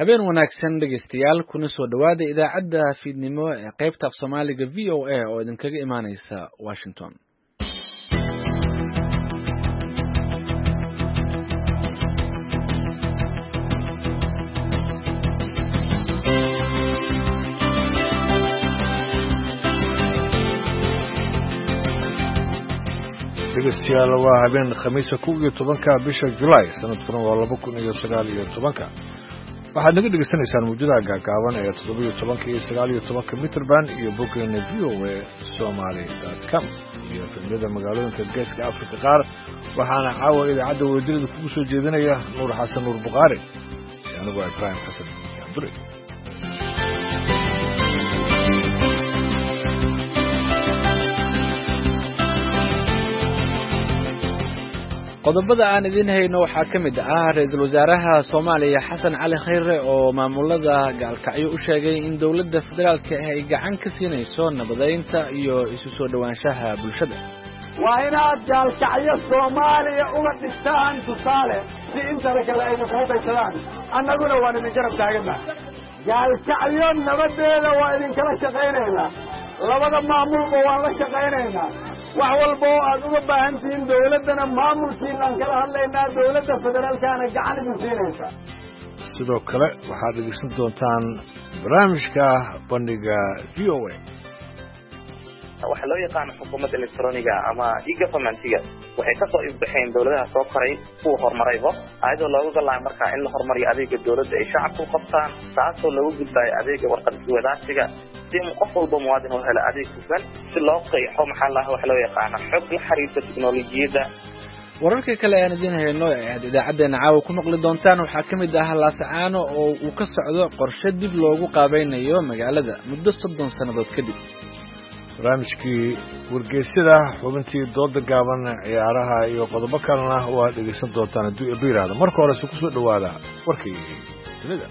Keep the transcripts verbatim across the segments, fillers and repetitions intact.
habeen wanaagsan dhegeystayaal kuna soo dhawaada idaacadda fiidnimo ee qaybta af Soomaaliga V O A oo idinkaga imaaneysa Washington. dhegeystayaal waa habeen khamiisa kow iyo tobanka bisha July sanadkuna waa laba kun iyo sagaal iyo tobanka. waxaad naga dhegeysanaysaan muujadaha gaagaaban ee toddoba iyo tobanka iyo sagaal iyo tobanka mitrban iyo boggeena v o a somali dot com iyo filmada magaalooyinka geeska Afrika qaar. waxaana caawa idaacadda weydilada kugu soo jeedinaya Nuur Xasan Nuur Buqaari anigu waa Ibrahim Xasan Abduri. qodobada aan idin hayno waxaa ka mid ah ra'iisul wasaaraha Soomaaliya Xasan Cali Khayre oo maamulada gaalkacyo u sheegay in dawladda federaalka ay gacan ka siinayso nabadeynta iyo isu soo dhawaanshaha bulshada. waa inaad gaalkacyo Soomaaliya uga dhigtaan tusaale si inta kale ay ku baysadaan annaguna waan idin garab taaganahay. gaalkacyo nabadeeda waa idin kala shaqaynaynaa, labada maamulba waan la shaqaynaynaa. wax walba oo aad uga baahan tihiin dawladdana maamulkiinaan kala hadlaynaa, dawladda federaalkaana gacan idin siinaysa. sidoo kale waxaad dhegeysan doontaan barnaamijka bandhiga V O A. waxa loo yaqaan xukuumadda elektroniga ama e-governmentiga waxay ka soo ifbaxeen dawladaha soo koray kuwa horumarayba ayadoo looga galaayo markaa in la horumariyo adeega dawladda ay shacabku qabtaan, taasoo lagu gudbaayo adeega warqad iswadaarsiga si qof walba muwaadin uu helo adeeg hufan si loo qeexo maxaa la wax loo yaqaan xog la xiriirta tiknoolajiyadda. wararka kale aan idin hayno ee aad idaacadeena caawa ku maqli doontaan waxaa ka mid ah laasacaano oo uu ka socdo qorshe dib loogu qaabaynayo magaalada muddo soddon sannadood kadib. barnaamijkii wargeysyada, xubintii dooda gaaban, ciyaaraha iyo qodobo kalena waa dhegeysan doontaan hadduu eeba yidhaahdo. marka horese ku soo dhowaada warkii dunida.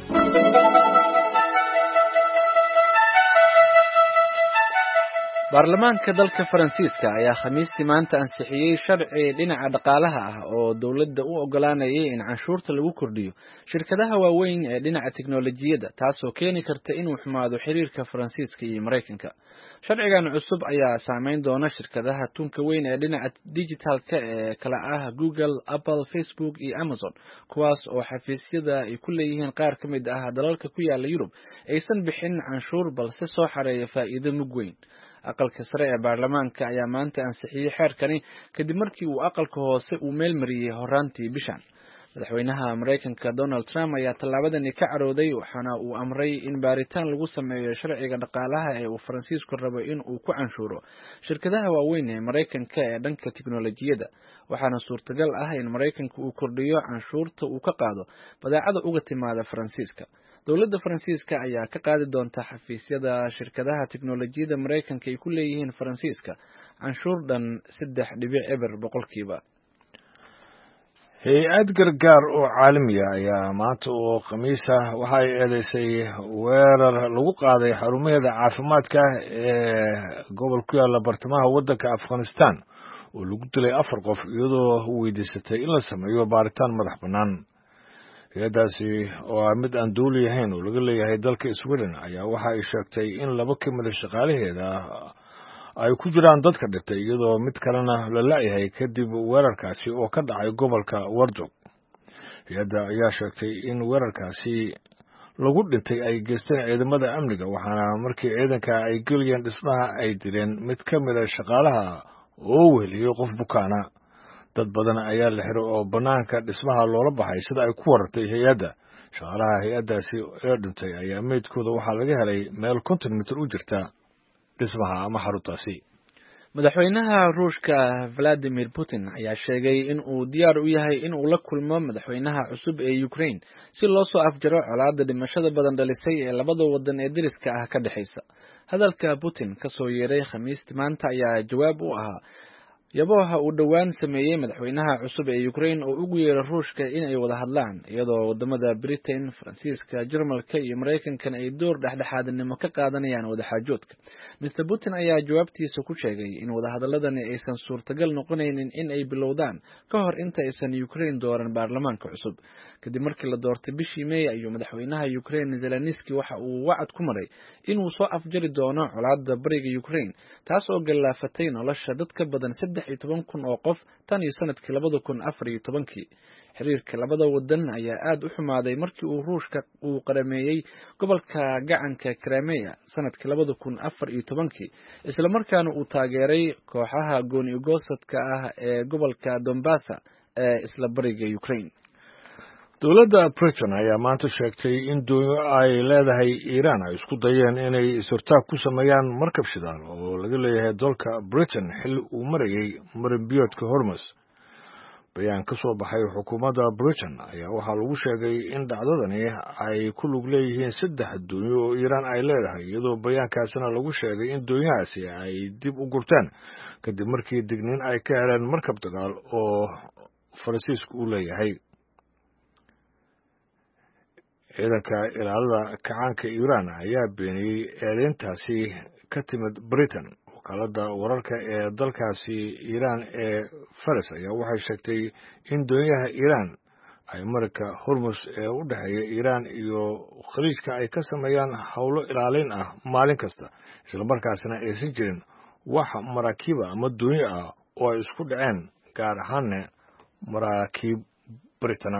baarlamaanka dalka Faransiiska ayaa khamiistii maanta ansixiyay sharci dhinaca dhaqaalaha ah oo dawladda u ogolaanayay in canshuurta lagu kordhiyo shirkadaha waaweyn ee dhinaca tiknoolajiyadda, taasoo keeni karta inuu xumaado xiriirka Faransiiska iyo Mareykanka. sharcigan cusub ayaa saameyn doona shirkadaha tunka weyn ee dhinaca digitalka ee kala ah Google, Apple, Facebook iyo Amazon, kuwaas oo xafiisyada ay ku leeyihiin qaar ka mid ah dalalka ku yaala Yurub aysan bixin canshuur balse soo xareeya faa'iido mug weyn. aqalka sare ee baarlamaanka ayaa maanta ansixiyay xeerkani kadib markii uu aqalka hoose uu meel mariyay horaantii bishan. madaxweynaha Mareykanka Donald Trump ayaa tallaabadani ka carooday, waxaana uu amray in baaritaan lagu sameeyo sharciga dhaqaalaha ee uu Faransiisku rabo in uu ku canshuuro shirkadaha waaweyn ee Mareykanka ee dhanka tiknoolajiyadda. waxaana suurtagal ah in Mareykanka uu kordhiyo canshuurta uu ka qaado badeecada uga timaada Faransiiska. dawladda Faransiiska ayaa ka qaadi doonta xafiisyada shirkadaha tiknoolajiyadda Mareykanka ay ku leeyihiin Faransiiska canshuur dhan saddex dhibic eber boqolkiiba. hay-ad gargaar oo caalamiya ayaa maanta oo khamiis ah waxa ay eedeysay weerar lagu qaaday xarumaheeda caafimaadka ee gobol ku yaala bartamaha waddanka Afghanistan oo lagu dilay afar qof iyadoo weydiisatay in la sameeyo baaritaan madax bannaan. hay-addaasi oo ah mid aan dawli ahayn oo laga leeyahay dalka Sweden ayaa waxa ay sheegtay in laba ka mid ah shaqaalaheeda ay ku jiraan dadka dhintay iyadoo mid kalena la la'yahay kadib weerarkaasi oo ka dhacay gobolka Wardog. hay-adda ayaa sheegtay in weerarkaasi lagu dhintay ay geysteen ciidamada amniga, waxaana markii ciidanka ay geliyeen dhismaha ay dileen mid ka mid ah shaqaalaha oo weliyay qof bukaana. dad badan ayaa la xiray oo bannaanka dhismaha loola baxay sida ay ku warartay hay-adda. shaqaalaha hay-addaasi ee dhintay ayaa meydkooda waxaa laga helay meel konton mitir u jirta dhismaha ama xaruntaasi. madaxweynaha Ruushka Vladimir Putin ayaa sheegay in uu diyaar u yahay in uu la kulmo madaxweynaha cusub ee Ukraine si loo soo afjaro colaadda dhimashada badan dhalisay ee labada wadan ee deriska ah ka dhaxaysa. hadalka Putin ka soo yeeray khamiistii maanta ayaa jawaab u ahaa yabooha uu dhowaan sameeyey madaxweynaha cusub ee Ukraine oo ugu yeeray Ruushka in ay wada hadlaan iyadoo wadamada Britain, Faransiiska, Jarmalka iyo Mareykanka ay door dhexdhexaadnimo ka qaadanayaan wada xaajoodka. Mister Putin ayaa jawaabtiisa ku sheegay in wada hadaladani aysan suurtagal noqonaynin in ay bilowdaan ka hor inta aysan Ukraine dooran baarlamaanka cusub. Kadib markii la doortay bishii May ayuu madaxweynaha Ukraine Zelensky waxa uu wacd ku maray inuu soo afjari doono colaadda bariga Ukraine, taas oo galaafatay nolosha dad ka badan saddex iyo toban kun oo qof tan iyo sanadkii labada kun afar iyo tobankii. Xiriirka labada wadan ayaa aad u xumaaday markii uu Ruushka uu qarameeyay gobolka gacanka Crimea sanadkii labada kun afar iyo tobankii, isla markaana uu taageeray kooxaha gooni ugoosadka ah ee gobolka Donbass ee isla bariga Ukraine. dowladda Britain ayaa maanta sheegtay in doonyo ay leedahay Iran ay isku dayeen inay is-hortaag ku sameeyaan markab shidaal oo laga leeyahay dalka Britain xilli uu marayay marinbiyoodka Hormuz. bayaan ka soo baxay xukuumadda Britain ayaa waxaa lagu sheegay in dhacdadani ay ku lug leeyihiin saddex doonyo oo Iran ay leedahay, iyadoo bayaankaasina lagu sheegay in doonyahaasi ay dib u gurteen kadib markii digniin ay ka heleen markab dagaal oo Faransiisku u leeyahay. ciidanka ilaalada kacaanka Iran ayaa beeniyey eedeyntaasi ka timid Britain. wakaaladda wararka ee dalkaasi Iran ee Faris ayaa waxay sheegtay in doonyaha Iran ay marka Hormuz ee u dhexeeya Iran iyo khaliijka ay ka sameeyaan howlo ilaalin ah maalin kasta, isla markaasina aysan jirin wax maraakiib ama doonyo ah oo ay isku dhaceen, gaar ahaan maraakiib Britain.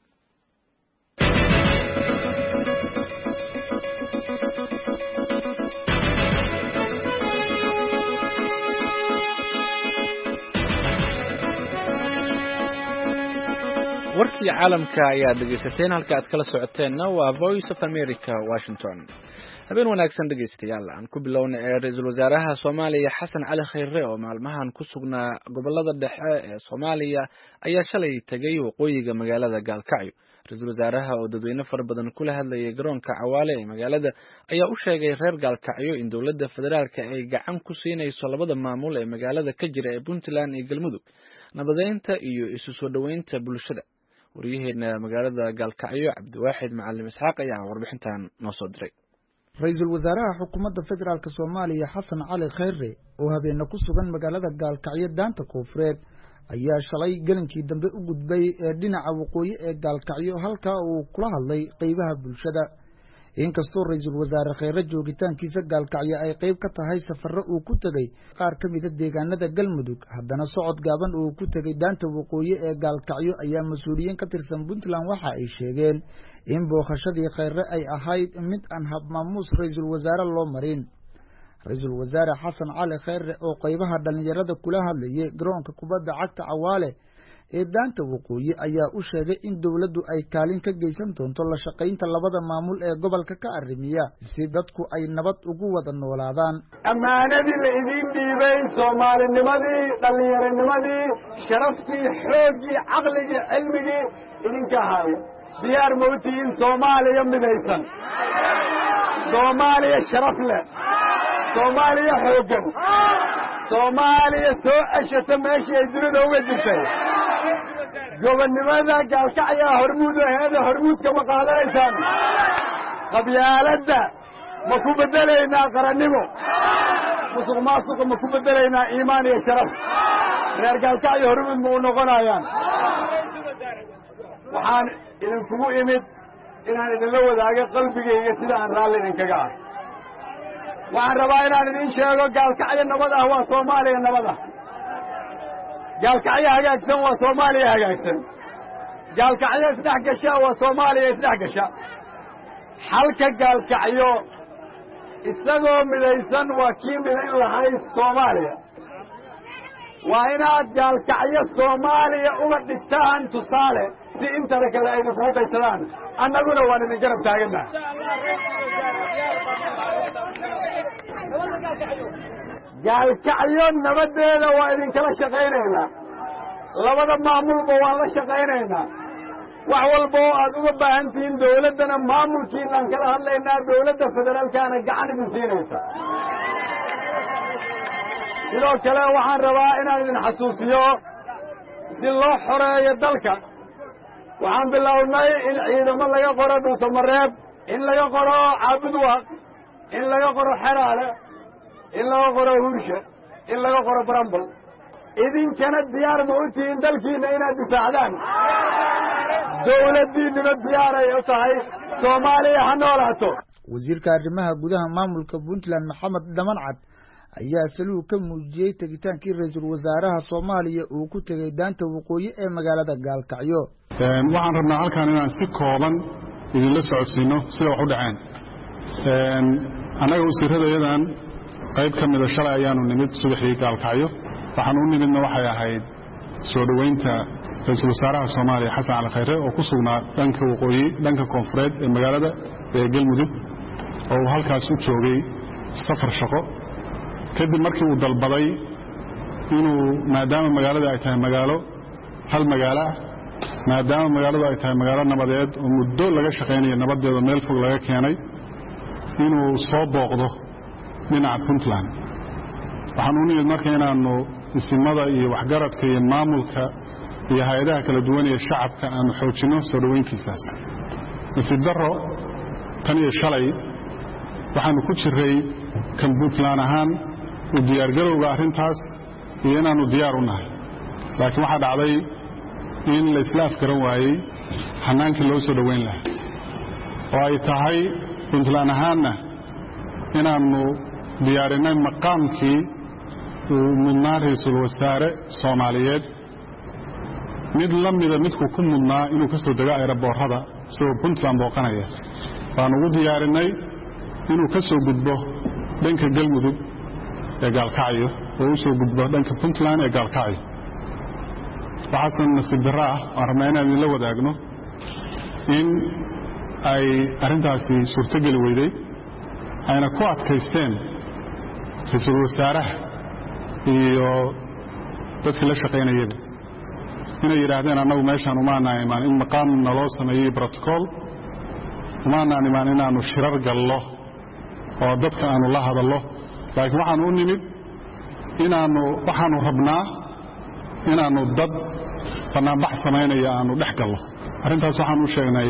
warkii caalamka ayaa dhegeysateen, halka aad kala socoteenna waa Voice of America, Washington. habeen wanaagsan dhegeystayaal. aan ku bilowna ee ra'iisul wasaaraha Soomaaliya Xasan Cali Khayre oo maalmahan ku sugnaa gobolada dhexe ee Soomaaliya ayaa shalay tagay waqooyiga magaalada Gaalkacyo. ra'iisul wasaaraha oo dadweyne fara badan kula hadlayay garoonka Cawaale ee magaalada ayaa u sheegay reer Gaalkacyo in dowladda federaalka ay gacan ku siinayso labada maamul ee magaalada ka jira ee Puntland iyo Galmudug, nabadeynta iyo isu soo dhaweynta bulshada. waryaheena magaalada Gaalkacyo Cabdiwaaxid Macallim Isxaaq ayaa warbixintan noo soo diray. ra'iisul wasaaraha xukuumadda federaalka Soomaaliya Xasan Cali Khayre oo habeen ku sugan magaalada Gaalkacyo daanta Koonfureed ayaa shalay galinkii dambe u gudbay ee dhinaca waqooyi ee Gaalkacyo halka uu kula hadlay qaybaha bulshada. inkastoo ra'iisul wasaare Khayre joogitaankiisa Gaalkacyo ay qayb ka tahay safarro uu ku tagay qaar ka mid ah deegaanada Galmudug, haddana socod gaaban uu ku tagay daanta waqooyi ee Gaalkacyo ayaa mas'uuliyiin ka tirsan Puntland waxa ay sheegeen in booqashadii Khayre ay ahayd mid aan hab maamuus ra'iisul wasaare loo marin. ra'iisul wasaare Xasan Cali Khayre oo qaybaha dhalinyarada kula hadlayay garoonka kubadda cagta Cawaale ee daanta waqooyi ayaa u sheegay in dowladdu ay kaalin ka geysan doonto la shaqaynta labada maamul ee gobolka ka arrimiya si dadku ay nabad ugu wada noolaadaan. ammaanadii la idin dhiibay, Soomaalinimadii, dhallinyaranimadii, sharaftii, xooggii, caqligii, cilmigii idinka haayo. diyaar ma u tihiin Soomaaliya midaysan, Soomaaliya sharaf leh, Soomaaliya xooggan, Soomaaliya soo ceshata meeshii ay dunida uga jirtay. gobonnimada Gaalkacyo hormuud aheeda hormuudka ma qaadanaysaan? qabyaaladda ma ku bedelaynaa qarannimo? musuq maasuqa ma ku bedelaynaa iimaan iyo sharaf? reer Gaalkacyo hormuud ma u noqonayaan? waxaan idinkugu imid inaan idinla wadaago qalbigayga sida aan raalli idinkaga ah. waxaan rabaa inaan idin sheego Gaalkacyo nabad ah waa Soomaaliya nabad ah. Gaalkacyo hagaagsan waa Soomaaliya hagaagsan. Gaalkacyo isdhex gasha waa Soomaaliya isdhex gasha. xalka Gaalkacyo isagoo midaysan waa kii midayn lahay Soomaaliya. waa inaad Gaalkacyo Soomaaliya uga dhigtaan tusaale si inta kale ay ku qaysadaan, annaguna waan idin garab taaganaa. Gaalkacyo nabadeeda waa idin kala shaqaynaynaa, labada maamulba waan la shaqaynaynaa. wax walba oo aad uga baahan tihiin dowladdana maamulkiinaan kala hadlaynaa, dowladda federaalkaana gacan idin siinaysa. sidoo kale waxaan rabaa inaan idin xasuusiyo si loo xoreeyo dalka waxaan bilownay in ciidamo laga qoro dhuusamareeb in laga qoro caabudwaaq in laga qoro xeraale in laga qoro hursha in laga qoro barambal idinkana diyaar ma u tihiin dalkiinna inaad difaacdaan dawladdiinnima diyaaray u tahay soomaaliya ha noolaato wasiirka arrimaha gudaha maamulka puntland maxamed dhamancad ayaa saluhu ka muujiyey tegitaankii ra-iisul wasaaraha soomaaliya uu ku tegey daanta waqooyi ee magaalada gaalkacyo waxaan rabnaa halkan inaan si kooban idinla socodsiino sida wax u dhaceen annaga wasiiradayadan qayb ka mida shalay ayaanu nimid subaxii gaalkacyo waxaan u nimidna waxay ahayd soo dhoweynta ra-iisul wasaaraha soomaaliya xasan cali khayre oo ku sugnaa dhanka waqooyi dhanka koonfureed ee magaalada ee galmudug oo uu halkaas u joogay safar shaqo kadib markii uu dalbaday inuu maadaama magaalada ay tahay magaalo hal magaalo ah maadaama magaaladu ay tahay magaalo nabadeed oo muddo laga shaqaynayo nabadeeda meel fog laga keenay inuu soo booqdo dhinaca puntland waxaan u nimid marka inaannu isimada iyo waxgaradka iyo maamulka iyo hay-adaha kala duwan ee shacabka aanu xoojinno soo dhoweyntiisaas nasiib darro tan iyo shalay waxaannu ku jiray kan puntland ahaan u diyaargarowga arrintaas iyo inaannu diyaar u nahay laakiin waxaa dhacday in la isla afgaran waayey xanaankii loo soo dhoweyn lahaa oo ay tahay puntland ahaanna inaannu diyaarinay maqaamkii uu mudnaa ra-iisul wasaare soomaaliyeed mid la mida midkuu ku mudnaa inuu ka soo dego ayraboorrada isagoo puntland booqanaya waannu ugu diyaarinay inuu ka soo gudbo dhanka galmudug ee gaalkacyo oo u soo gudbo dhanka puntland ee gaalkacyo waxaasna nasiib darro ah waan rabnaa inaan idinla wadaagno in ay arrintaasi suurtogeli weyday ayna ku adkaysteen ra-iisul wasaaraha iyo dadkii la shaqaynayaba inay yidhaahdeen annagu meeshaan umaanaan imaan in maqaam naloo sameeyey brotocool umaanaan imaan inaannu shirar gallo oo dadka aanu la hadallo laakiin waxaannu u nimid inaannu waxaannu rabnaa inaannu dad bannaanbax samaynaya aanu dhex gallo arrintaas waxaan u sheegnay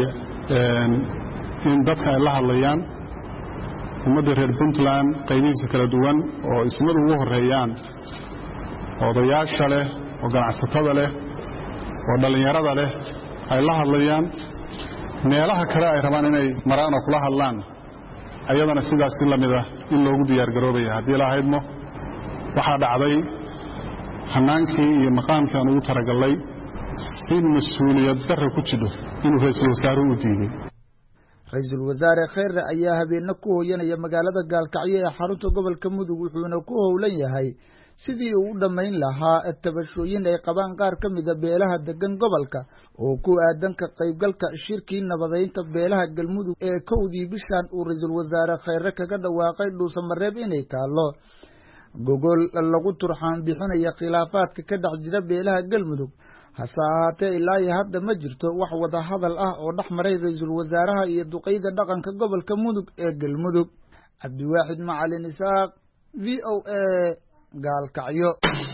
in dadka ay la hadlayaan ummadda reer puntland qaybihiisa kala duwan oo ismadu ugu horreeyaan odayaasha leh oo ganacsatada leh oo dhallinyarada leh ay la hadlayaan meelaha kale ay rabaan inay maraan oo kula hadlaan ayadana sidaas si la mid ah in loogu diyaargaroobaya haddii la haydmo waxaa dhacday xanaankii iyo maqaamkii aan ugu taragallay si mas-uuliyad darra ku jidho inuu ra-iisul wasaaruhu u diiday ra-iisul wasaare khayre ayaa habeenna ku hooyanaya magaalada gaalkacyo ee xarunta gobolka mudug wuxuuna ku howlan yahay sidii uu u dhammayn lahaa tabashooyin ay qabaan qaar ka mida beelaha degan gobolka oo ku aadan ka qaybgalka shirkii nabadaynta beelaha galmudug ee kowdii bishan uu ra-iisul wasaare khayre kaga dhawaaqay dhuusamareeb inay taallo gogol lagu turxaan bixinaya khilaafaadka ka dhex jira beelaha galmudug hase ahaatee ilaa iyo hadda ma jirto wax wada hadal ah oo dhex maray ra-iisul wasaaraha iyo duqeyda dhaqanka gobolka mudug ee galmudug cabdiwaaxid macalin isaaq v o a gaalkacyo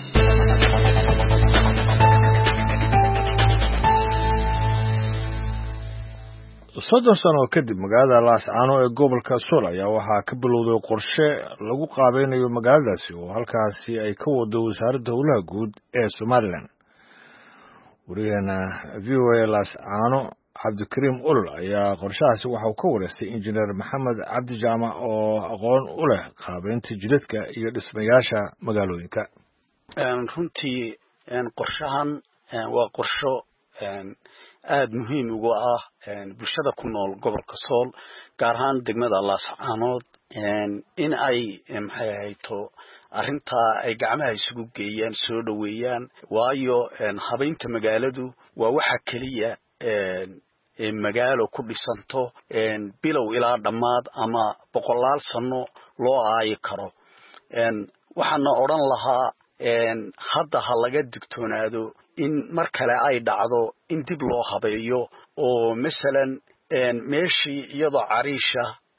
soddon sano kadib magaalada laascaano ee gobolka sool ayaa waxaa ka bilowday qorshe lagu qaabeynayo magaaladaasi oo halkaasi ay ka wado wasaaradda howlaha guud ee somalilan wariyaheena v o a laascaano cabdikariim ulol ayaa qorshahaasi waxauu ka wareystay injineer maxamed cabdi jaamac oo aqoon u leh qaabeynta jidadka iyo dhismayaasha magaalooyinka runtii qorshahan waa qorsho aada muhiim ugu ah bulshada ku nool gobolka sool gaar ahaan degmada laascaanood in ay maxay ahayto arrintaa ay gacmaha isugu geeyaan soo dhoweeyaan waayo habaynta magaaladu waa waxa keliya magaalo ku dhisanto bilow ilaa dhammaad ama boqolaal sano loo aayi karo waxaana odhan lahaa hadda ha laga digtoonaado in mar kale ay dhacdo in dib loo habeeyo oo masalan meeshii iyadoo cariisha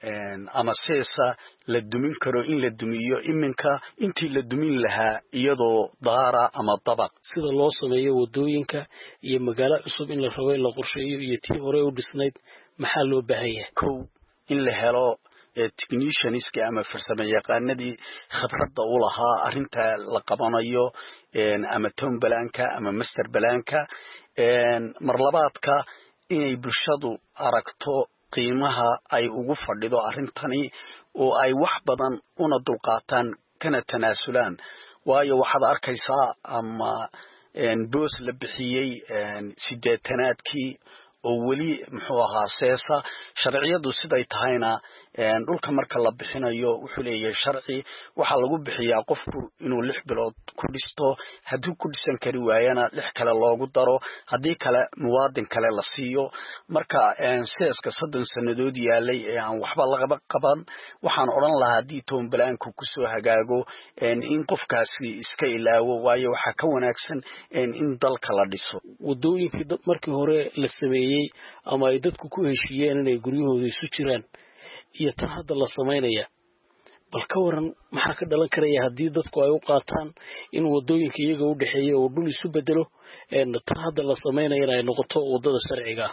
ama seesa la dumin karo in la dumiyo iminka intii la dumin lahaa iyadoo daara ama dabaq sida loo sameeyo wadooyinka iyo magaalo cusub in la rabo in la qorsheeyo iyo tii hore u dhisnayd maxaa loo baahan yahay kow in la helo technicianska ama farsamo yaqaanadii khibradda u lahaa arrinta la qabanayo ama town planka ama master planka mar labaadka inay bulshadu aragto qiimaha ay ugu fadhido arrintani oo ay wax badan una dulqaataan kana tanaasulaan waayo waxaad arkaysaa ama boos la bixiyey sideetanaadkii oo weli muxuu ahaa seesa sharciyadu siday tahayna dhulka marka la bixinayo wuxuu leeyahay sharci waxa lagu bixiyaa qofku inuu lix bilood ku dhisto haddii ku dhisan kari waayana lix kale loogu daro haddii kale muwaadin kale la siiyo marka seeska soddon sanadood yaalay ee aan waxba laga qaban waxaan odhan lahaa haddii town planku kusoo hagaago in qofkaasi iska ilaawo waayo waxaa ka wanaagsan in dalka la dhiso wadooyinkii dad markii hore la sameeyey ama ay dadku ku heshiiyeen inay guryahooda isu jiraan iyo tan hadda la samaynaya bal ka waran maxaa ka dhalan karaya haddii dadku ay u qaataan in wadooyinka iyaga u dhexeeya oo dhul isu bedelo tan hadda la samaynaya ay noqoto wadada sharciga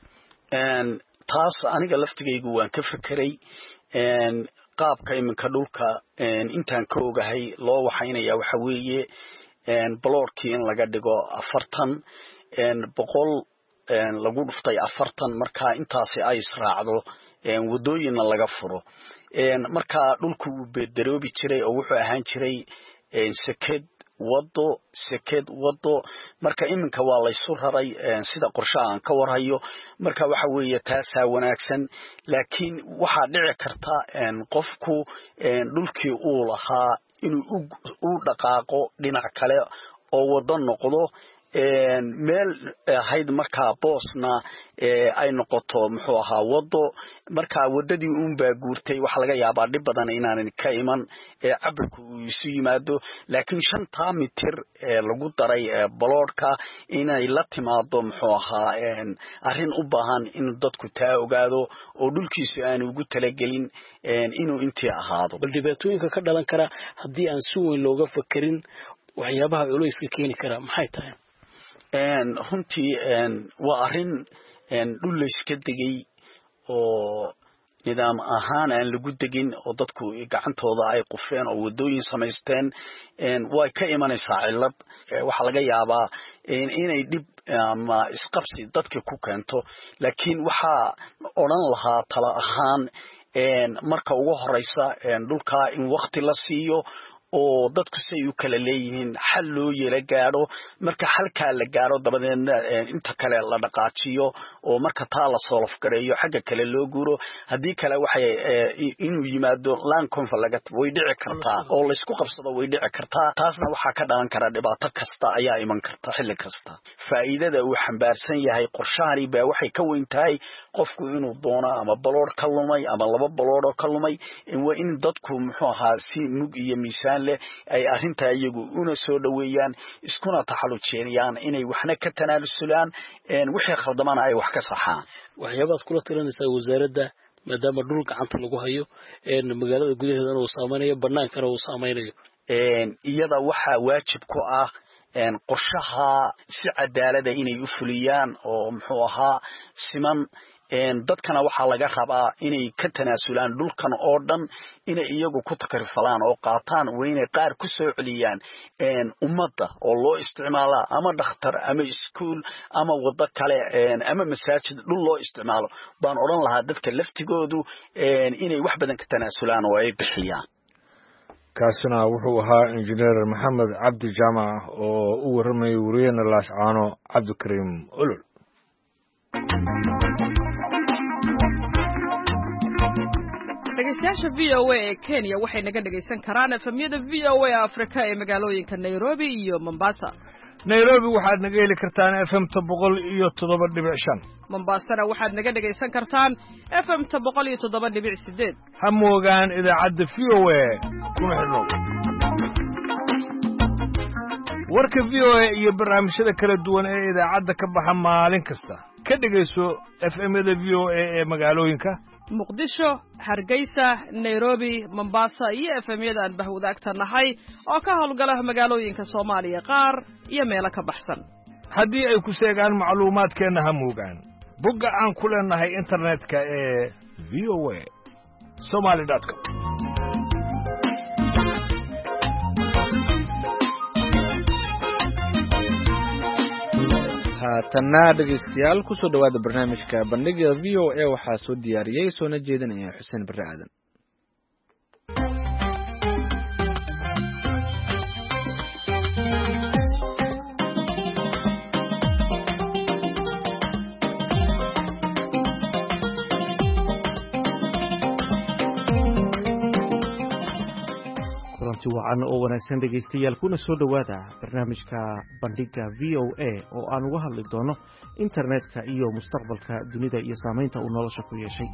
taas aniga laftigaygu waan ka fekeray qaabka iminka dhulka intaan ka ogahay loo waxaynaya waxa weeye bloorkii in laga dhigo afartan boqol lagu dhuftay afartan marka intaasi ay israacdo wadooyinna laga furo marka dhulku uu beedaroobi jiray oo wuxuu ahaan jiray seked wado seked wado marka iminka waa laysu raray sida qorshaha aan ka warhayo marka waxa weeye taasaa wanaagsan laakiin waxaa dhici karta qofku dhulkii uu lahaa inuu u dhaqaaqo dhinac kale oo wado noqdo meel ahayd markaa boosna ay noqoto muxuu ahaa wado markaa wadadii uunbaa guurtay waxa laga yaabaa dhib badan inaanan ka iman cabirku uu isu yimaado laakiin shantaa mitir lagu daray baloodhka inay la timaado muxuu ahaa arrin u baahan in dadku taa ogaado oo dhulkiisu aanu ugu talagelin inuu intii ahaado bal dhibaatooyinka ka dhalan kara haddii aan si weyn looga fakerin waxyaabaha culayska keeni kara maxay tahay runtii waa arrin dhul layska degay oo nidaam ahaan aan lagu degin oo dadku gacantooda ay qufeen oo wadooyin samaysteen way ka imanaysaa cillad waxaa laga yaabaa inay dhib ama isqabsi dadka ku keento laakiin waxaa odhan lahaa tala ahaan marka ugu horeysa dhulka in waqti la siiyo oo dadku say u kala leeyihiin xal loo yeela gaadho marka xalkaa la gaadho dabadeedna inta kale la dhaqaajiyo oo marka taa la solof gareeyo xagga kale loo guuro haddii kale waxay inuu yimaado land conflict way dhici kartaa oo laysku qabsado way dhici kartaa taasna waxaa ka dhalan kara dhibaato kasta ayaa iman karta xilli kasta faa'iidada uu xambaarsan yahay qorshahani baa waxay ka weyn tahay qofku inuu doono ama balood ka lumay ama laba balood oo ka lumay waa in dadku muxuu ahaa si mug iyo miisaan ay arrinta iyagu una soo dhaweeyaan iskuna taxallujeeyaan inay waxna ka tanaalusulaan wixii khaldamana ay wax ka saxaan waxyaabaad kula tirinaysaa wasaaradda maadaama dhul gacanta lagu hayo magaalada gudaheedana uu saameynayo bannaankana uu saameynayo iyada waxaa waajib ku ah qorshaha si cadaalada inay u fuliyaan oo muxuu ahaa siman dadkana waxaa laga rabaa inay ka tanaasulaan dhulkan oo dhan inay iyagu ku takrifalaan oo qaataan waa inay qaar ku soo celiyaan ummadda oo loo isticmaalaa ama dhakhtar ama iskuul ama waddo kale ama masaajid dhul loo isticmaalo baan odhan lahaa dadka laftigoodu inay wax badan ka tanaasulaan oo ay bixiyaan kaasina wuxuu ahaa injineer maxamed cabdi jaamac oo u warramayay wariyena laascaano cabdikariim olol dhegeystayaasha v o a ee Kenya waxay naga dhageysan karaan efemyada v o a Afrika ee magaalooyinka Nairobi iyo Mombasa. Nairobi waxaad naga heli kartaan F M boqol iyo toddoba dhibic shan. Mombasana waxaad naga dhageysan kartaan F M boqol iyo toddoba dhibic sideed. Ha moogaan idaacadda V O A kuna xidhnow. warka V O A iyo barnaamijyada kala duwan ee idaacadda ka baxa maalin kasta ka dhageyso F M-yada V O A ee magaalooyinka muqdisho, hargeysa, nairobi, mombasa iyo efemyada aan bahwadaagta nahay oo ka howlgala magaalooyinka soomaaliya qaar iyo meelo ka baxsan. haddii ay ku sheegaan macluumaadkeenna ha moogaan bogga aan ku leenahay internetka ee v o a somali dot com. haatanna dhegaystayaal ku soo dhowaada barnaamijka bandhiga v o a waxaa soo diyaariyey soona jeedinaya xuseen barre aadan. wacan oo wanaagsan dhegaystayaal kuna soo dhowaada barnaamijka bandhiga v o a oo aan uga hadli doono internetka iyo mustaqbalka dunida iyo saamaynta uu nolosha ku yeeshay.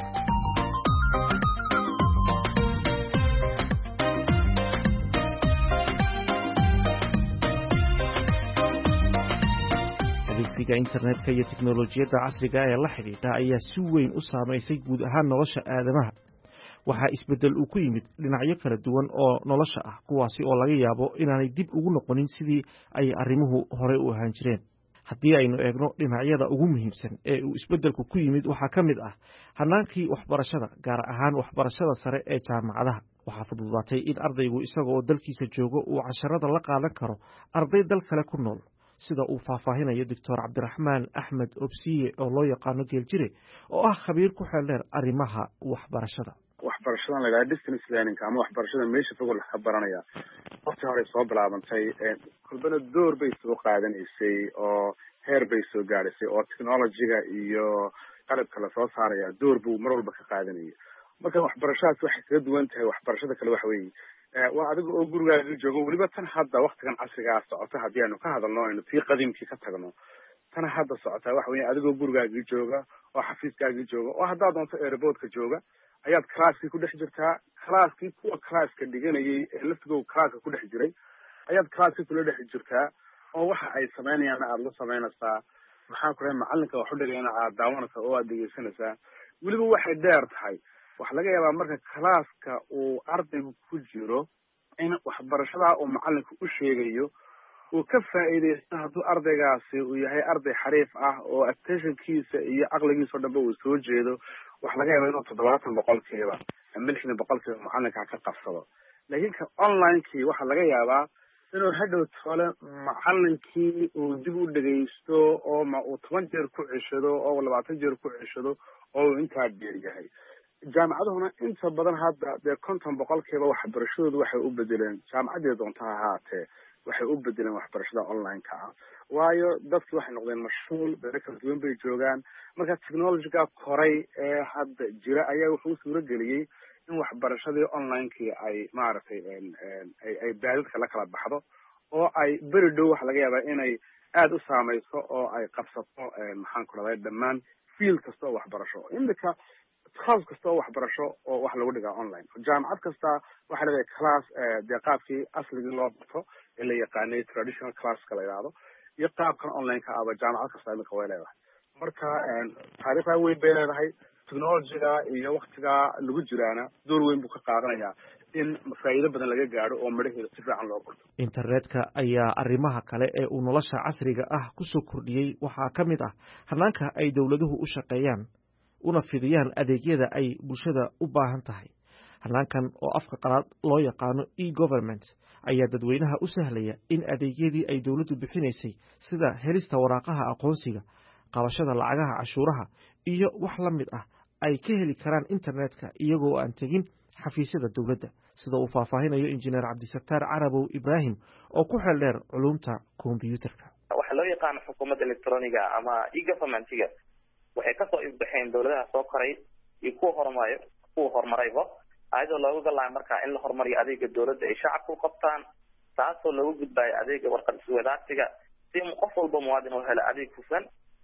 adeegsiga internetka iyo teknolojiyadda casriga ee la xidhiidha ayaa si weyn u saamaysay guud ahaan nolosha aadamaha. waxaa isbeddel uu ku yimid dhinacyo kala duwan oo nolosha ah kuwaasi oo laga yaabo inaanay dib ugu noqonin sidii ay arrimuhu horey u ahaan jireen. haddii aynu eegno dhinacyada ugu muhiimsan ee uu isbeddelku ku yimid waxaa ka mid ah hannaankii waxbarashada, gaar ahaan waxbarashada sare ee jaamacadaha. waxaa fududaatay in ardaygu isaga oo dalkiisa joogo uu casharada la qaadan karo arday dal kale ku nool, sida uu faahfaahinayo doctor cabdiraxmaan axmed obsiye oo loo yaqaano geeljire oo ah khabiir ku xeeldheer arrimaha waxbarashada. waxbarashadan la yidhaha distance learning ama waxbarashada meesha fog laga baranaya waqti hore soo bilaabantay kulbana door bay soo qaadanaysay oo heer bay soo gaadhaysay oo technologyga iyo qalabka lasoo saaraya door buu mar walba ka qaadanayay. marka waxbarashadaas waxay kaga duwan tahay waxbarashada kale waxa weeye waa adiga oo gurigaaga joogo, weliba tan hadda waktigan casrigaa socota haddii aynu ka hadalno aynu tii qadiimkii ka tagno, tan hadda socotaa waxa weeye adigoo gurigaagii jooga oo xafiiskaagii jooga oo haddaad doonto airportka jooga ayaad classkii ku dhex jirtaa. classkii kuwa classka dhiganayay ee laftigooda classka ku dhex jiray ayaad classkii kula dhex jirtaa oo waxa ay samaynayaan aada la samaynaysaa. maxaan ku dhahay macalinka wax u dhigayna aad daawanaysaa oo aad dhegeysanaysaa. weliba waxay dheer tahay waxa laga yaabaa marka classka uu ardaygu ku jiro in waxbarashadaa uu macalinka u sheegayo uu ka faa'iidaysto hadduu ardaygaasi uu yahay arday xariif ah oo attentionkiisa iyo caqligiisa oo dhanba uu soo jeedo. waxa laga yaabaa inuu toddobaatan boqolkiiba ama lixdan boqolkiiba macalinka ka qabsado. laakiin ka onlinekii waxaa laga yaabaa inuu hadhow tole macalinkii uu dib u dhegaysto oo ma uu toban jeer ku ceshado oo labaatan jeer ku ceshado oo uu intaa dheer yahay. jaamacaduhuna inta badan hadda dee konton boqolkiiba waxbarashadoodu waxay u bedeleen, jaamacaddii doonta ha ahaatee waxay u bedeleen waxbarashada online-ka ah. waayo dadkii waxay noqdeen mashhuul, beero kala duwan bay joogaan. marka technologyga koray ee hadda jira ayaa wuxuu suuro geliyey in waxbarashadii online-kii ay maaragtay ay ay baadidka la kala baxdo oo ay beri dhow waxa laga yaabaa inay aada u saameyso oo ay qabsato maxaan ku dhahday dhammaan field kasta oo waxbarasho. imika class kasta oo waxbarasho oo wax lagu dhigaa online. jaamacad kasta waxaa leedahay class dee qaabkii asligii loo barto ee la yaqaanay traditional classka la yidhaahdo iyo qaabkan online-ka aba jaamacad kasta imika way leedahay. marka taariikhdaa weyn bay leedahay. technologyga iyo waktigaa lagu jiraana door weyn buu ka qaadanayaa in faa'iido badan laga gaadho oo midhaheeda si fiican loo qorto. internetka ayaa arrimaha kale ee uu nolosha casriga ah ku soo kordhiyey waxaa ka mid ah hannaanka ay dowladuhu u shaqeeyaan una fidiyaan adeegyada ay bulshada u baahan tahay. hannaankan oo afka qalaad loo yaqaano e-government ayaa dadweynaha u sahlaya in adeegyadii ay dowladdu bixinaysay sida helista waraaqaha aqoonsiga, qabashada lacagaha cashuuraha iyo wax la mid ah ay ka heli karaan internetka iyagoo aan tegin xafiisyada dowladda, sida uu faahfaahinayo injineer cabdisataar carabow ibraahim oo ku xeel dheer culumta kombiyuutarka. waxaa loo yaqaano xukuumadda electroniga ama e-governmentiga waxay kasoo ifbaxeen dowladaha soo koray iyo kuwa horumarayo kuwa horumarayba ayadoo looga galaayo markaa in la horumariyo adeega dowladda ay shacabka u qabtaan, taasoo looga gudbaayo adeega warqad iswadaarsiga si qof walba muwaadin u helo adeeg hufan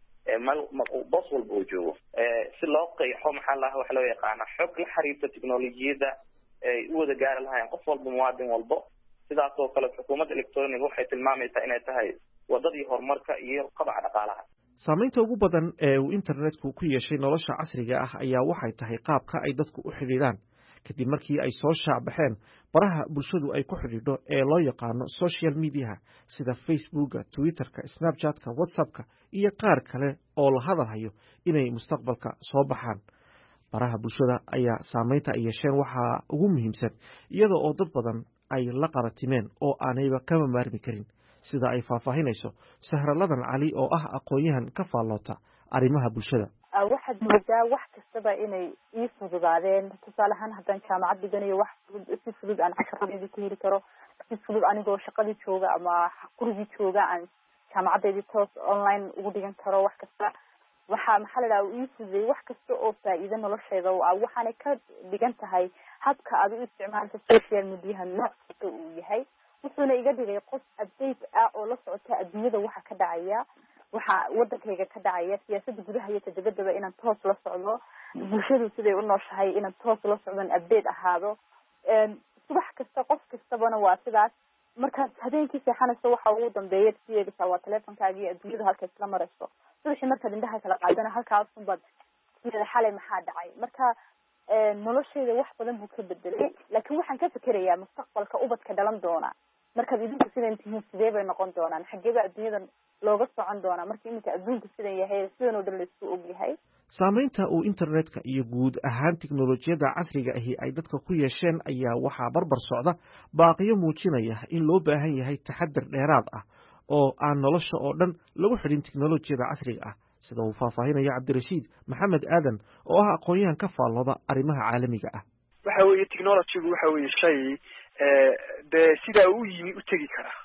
boos walba uu joogo. si loo qeexo maxaa laha waxa loo yaqaana xog la xiriirta teknolojiyadda ay u wada gaari lahaayeen qof walba muwaadin walbo. sidaas oo kale xukuumadda electroniga waxay tilmaamaysaa inay tahay wadadii horumarka iyo qabaca dhaqaalaha. saamaynta ugu badan ee uu internetku ku yeeshay nolosha casriga ah ayaa waxay tahay qaabka ay dadku u xidhiidhaan kadib markii ay soo shaacbaxeen baraha bulshadu ay ku xidhiidho ee loo yaqaano social mediaha sida facebooka twitterka snapchatka whatsappka iyo qaar kale oo la hadalhayo inay mustaqbalka soo baxaan baraha bulshada ayaa saamaynta ay yeesheen waxaa ugu muhiimsan iyada oo dad badan ay la qaratimeen oo aanayba kama maarmi karin sida ay faahfaahinayso sahraladan cali oo ah aqoon-yahan ka faalloota arrimaha bulshada waxaad moodaa wax kastaba inay ii fududaadeen tusaale ahaan haddaan jaamacad dhiganayo wax si fudud aan casharadeydi ku heli karo si fudud anigoo shaqadii jooga ama gurigii jooga aan jaamacadeydii toos online ugu dhigan karo wax kasta waxaa maxaa la dhaha ii fududeeyey wax kasta oo faa'iido nolosheeda waxaanay ka dhigan tahay habka aad u isticmaalka social mediaha nooc kasta uu yahay wuxuuna iga dhigay qof update ah oo la socota adduunyada waxa ka dhacaya waxa wadankayga ka dhacaya siyaasadda gudaha iyo tadabadaba inaan toos la socdo bulshadu siday u nooshahay inaan toos la socdon update ahaado subax kasta qof kastabana waa sidaas markaad habeenkii seexanayso waxa ugu dambeeya si eegaysaa waa teleefonkaaga iyo adduunyada halka isla marayso subaxii markaad indhaha kala qaadana halkaas unbaad sida xalay maxaa dhacay marka noloshayda wax badan buu ka bedelay laakiin waxaan ka fikerayaa mustaqbalka ubadka dhalan doona markaad idinku sidan tihiin sidee bay noqon doonaan xageeba adduunyada looga socon doonaa marka iminka adduunku sidan yahay sidan oo dhan laisku og yahay saamaynta uu internetka iyo guud ahaan tiknolojiyadda casriga ahi ay dadka ku yeesheen ayaa waxaa barbar socda baaqiyo muujinaya in loo baahan yahay taxadir dheeraad ah oo aan nolosha oo dhan lagu xidhin tiknolojiyada casriga ah sida uu faahfaahinayo cabdirashiid maxamed aadan oo ah aqoon-yahan ka faallooda arrimaha caalamiga ah waxa weeye technologygu waxa weeye shay dee sidaa u yimi u tegi karaa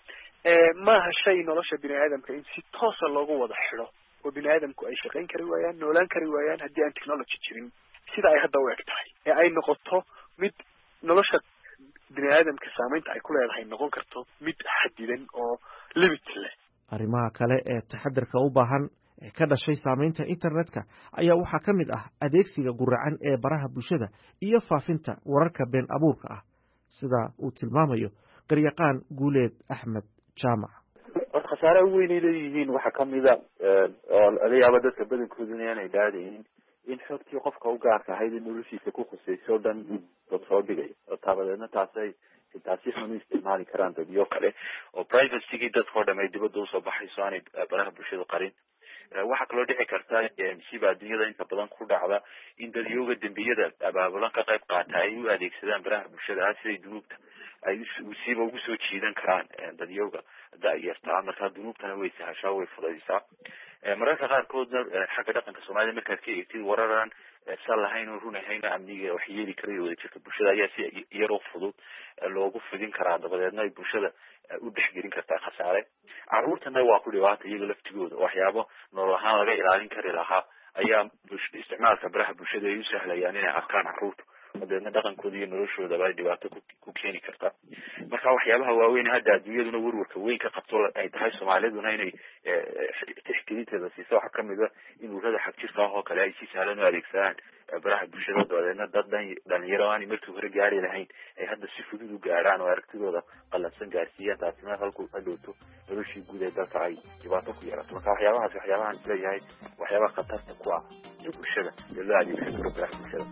maaha shay nolosha bini aadamka in si toosa loogu wada xidho oo bini aadamku ay shaqayn kari waayaan noolaan kari waayaan haddii aan technology jirin sida ay hadda u eg tahay ee ay noqoto mid nolosha bini aadamka saamaynta ay ku leedahay noqon karto mid xadidan oo limit leh arrimaha kale ee taxadirka u baahan ee ka dhashay saamaynta internetka ayaa waxaa ka mid ah adeegsiga guracan ee baraha bulshada iyo faafinta wararka been abuurka ah sida uu tilmaamayo garyaqaan guuleed axmed jaamac horta khasaaraha weynay leeyihiin waxaa kamida oo laga yaaba dadka badankooduna inay dhaadayiin in xogtii qofka u gaarka ahayd in noloshiisa ku khusayso o dhan dad soo dhigayo oo taabadeedna taasay taasi xun u isticmaali karaan dadyo kale oo privacygii dadka o dham ay dibadda usoo baxayso aanay baraha bulshada qarin waxaa kaloo dhici karta siba adduunyada inta badan ku dhacda in dadyooga dembiyada abaabulan ka qayb qaata ay u adeegsadaan baraha bulshada ah siday dunuubta ay siba ugu soo jiidan karaan dadyooga da-yartaa markaa dunuubtana way sahashaa way fudaysaa mararka qaarkoodna xagga dhaqanka soomaalida markaad ka eegtid wararan sal lahayn oo run ahayna amniga wax yeeli karayo wadajirka bulshada ayaa si iyaroo fudud loogu fidin karaa dabadeedna ay bulshada u dhexgelin kartaa khasaare caruurtana waa ku dhibaata iyaga laftigooda waxyaabo nolol ahaan laga ilaalin kari lahaa ayaa isticmaalka baraha bulshada ay u sahlayaan inay arkaan caruurta dabeedna dhaqankooda iyo noloshoodaba ay dhibaato ku keeni karta marka waxyaabaha waaweyn hadda adduunyaduna warwarka weyn ka qabto ay tahay soomaaliduna inay tixgelinteeda siiso waxaa kamid a in urada xagjirka ah oo kale ay si sahlan u adeegsadaan baraha bulshada dabadeedna dad dhalinyaro aanay markii hore gaari lahayn ay hadda si fudud u gaadhaan oo aragtidooda qalabsan gaarsiiyaan taasina halku hadhowto noloshii guud ee dalka ay dhibaato ku yeelato marka waxyaabahaas waxyaabahaan isleeyahay waxyaabaha khatarta ku ah ee bulshada ee loo adeegsan karo baraha bulshada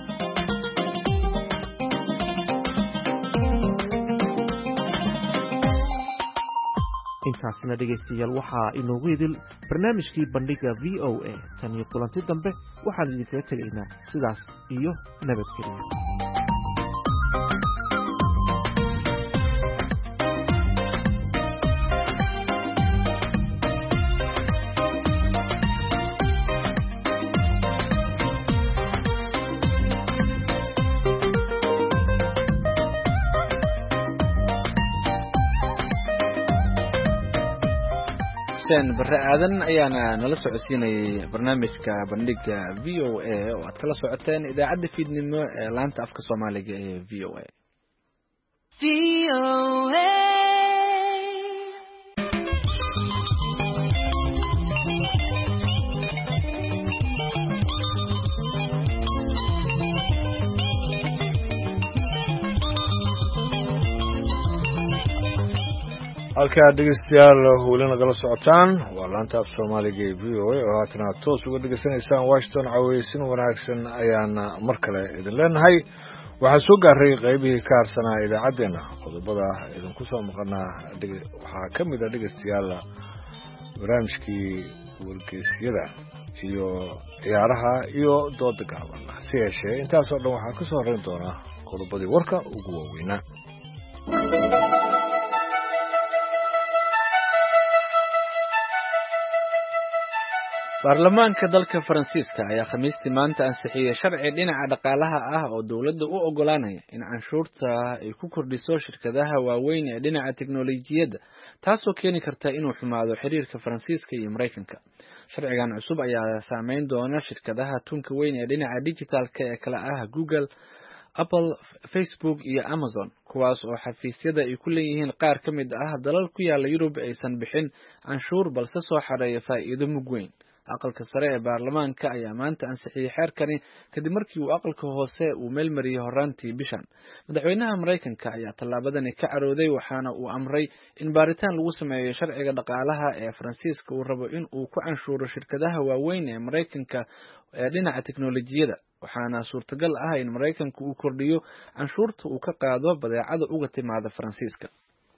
intaasina dhegaystayaal waxaa inoogu idil barnaamijkii bandhiga v o a tan iyo kulanti dambe waxaan idinkaga tegaynaa sidaas iyo nabadgelyo bare aadan ayaana nala socodsiinayay barnaamijka bandhiga v o a oo aad kala socoteen idaacadda fiidnimo ee laanta afka soomaaliga ee v o a halkaa dhegeystayaal weli nagala socotaan waa laanta af soomaaliga ee v o a oo haatan aad toos uga dhegeysanaysaan washington caweysin wanaagsan ayaana mar kale idin leenahay waxaa soo gaaray qaybihii ka harsanaa idaacaddeenna qodobada idinku soo maqanaa waxaa ka mid a dhegeystayaal barnaamijkii wargeysyada iyo ciyaaraha iyo dooda gaaban hase yeeshee intaasoo dhan waxaa ka soo horreyn doonaa qodobadii warka ugu waaweynaa. baarlamaanka dalka faransiiska ayaa khamiistii maanta ansixiyey sharci dhinaca dhaqaalaha ah oo dowladda u oggolaanaya in canshuurta ay ku kordhiso shirkadaha waaweyn ee dhinaca teknolojiyadda taasoo keeni karta inuu xumaado xiriirka faransiiska iyo maraykanka. sharcigan cusub ayaa saameyn doona shirkadaha tunka weyn ee dhinaca dijitaalka ee kala ah Google, Apple, Facebook iyo Amazon, kuwaas oo xafiisyada ay ku leeyihiin qaar ka mid ah dalal ku yaala Yurub aysan bixin canshuur balse soo xareeya faa'iido mug weyn. aqalka sare ee baarlamaanka ayaa maanta ansixiyey xeerkani kadib markii uu aqalka hoose uu meel mariyey horaantii bishan. madaxweynaha maraykanka ayaa tallaabadani ka carooday waxaana uu amray in baaritaan lagu sameeyo sharciga dhaqaalaha ee faransiiska uu rabo in uu ku canshuuro shirkadaha waaweyn ee maraykanka ee dhinaca teknolojiyada, waxaana suurtagal ah in maraykanka uu kordhiyo canshuurta uu ka qaado badeecada uga timaada faransiiska.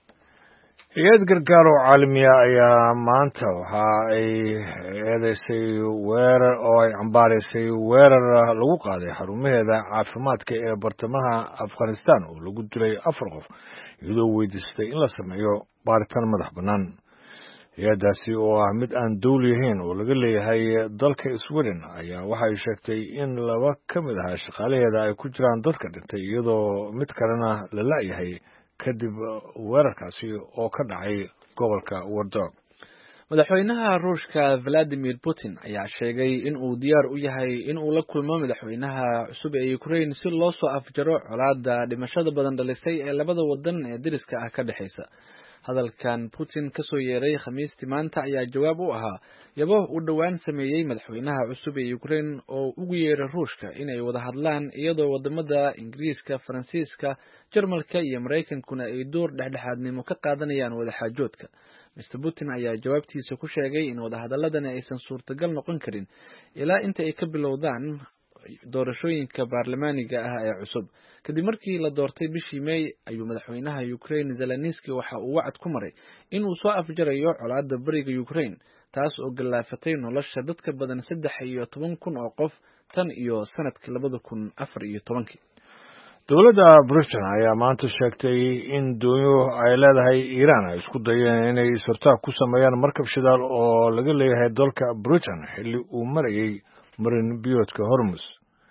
hay-ad gargaar oo caalamiya ayaa maanta waxa ay eedeysay weerar oo ay cambaaraysay weerar lagu qaaday xarumaheeda caafimaadka ee bartamaha afghanistan oo lagu dilay afar qof iyadoo weydiistay in la sameeyo baaritaan madax bannaan. hay-addaasi oo ah mid aan dowli ahayn oo laga leeyahay dalka Sweden ayaa waxay sheegtay in laba ka mid ah shaqaalaheeda ay ku jiraan dadka dhintay iyadoo mid kalena la la'yahay kadib weerarkaasi oo ka dhacay gobolka Wardog. madaxweynaha ruushka Vladimir Putin ayaa sheegay in uu diyaar u yahay in uu la kulmo madaxweynaha cusub ee Ukraine si loo soo afjaro colaadda dhimashada badan dhalisay ee labada wadan ee deriska ah ka dhaxaysa. hadalkan Putin ka soo yeeray khamiistii maanta ayaa jawaab u ahaa yabo uu dhowaan sameeyey madaxweynaha cusub ee Ukraine oo ugu yeeray ruushka inay wada hadlaan iyadoo wadamada Ingiriiska, Faransiiska, Jarmalka iyo Mareykankuna ay door dhexdhexaadnimo ka qaadanayaan wada xaajoodka. mister Putin ayaa jawaabtiisa ku sheegay in wada hadaladani aysan suurtagal noqon karin ilaa inta ay ka bilowdaan doorashooyinka baarlamaaniga ah ee cusub. kadib markii la doortay bishii May ayuu madaxweynaha Ukraine Zelensky waxa uu wacd ku maray in uu soo afjarayo colaadda bariga Ukraine taas oo galaafatay nolosha dadka badan saddex iyo toban kun oo qof tan iyo sanadkii labada kun afar iyo tobankii. dowladda Britain ayaa maanta sheegtay in doonyo ay leedahay Iran ay isku dayeen inay iswartaag ku sameeyaan markab shidaal oo laga leeyahay dalka Britain xilli uu marayay marin biyoodka Hormuz.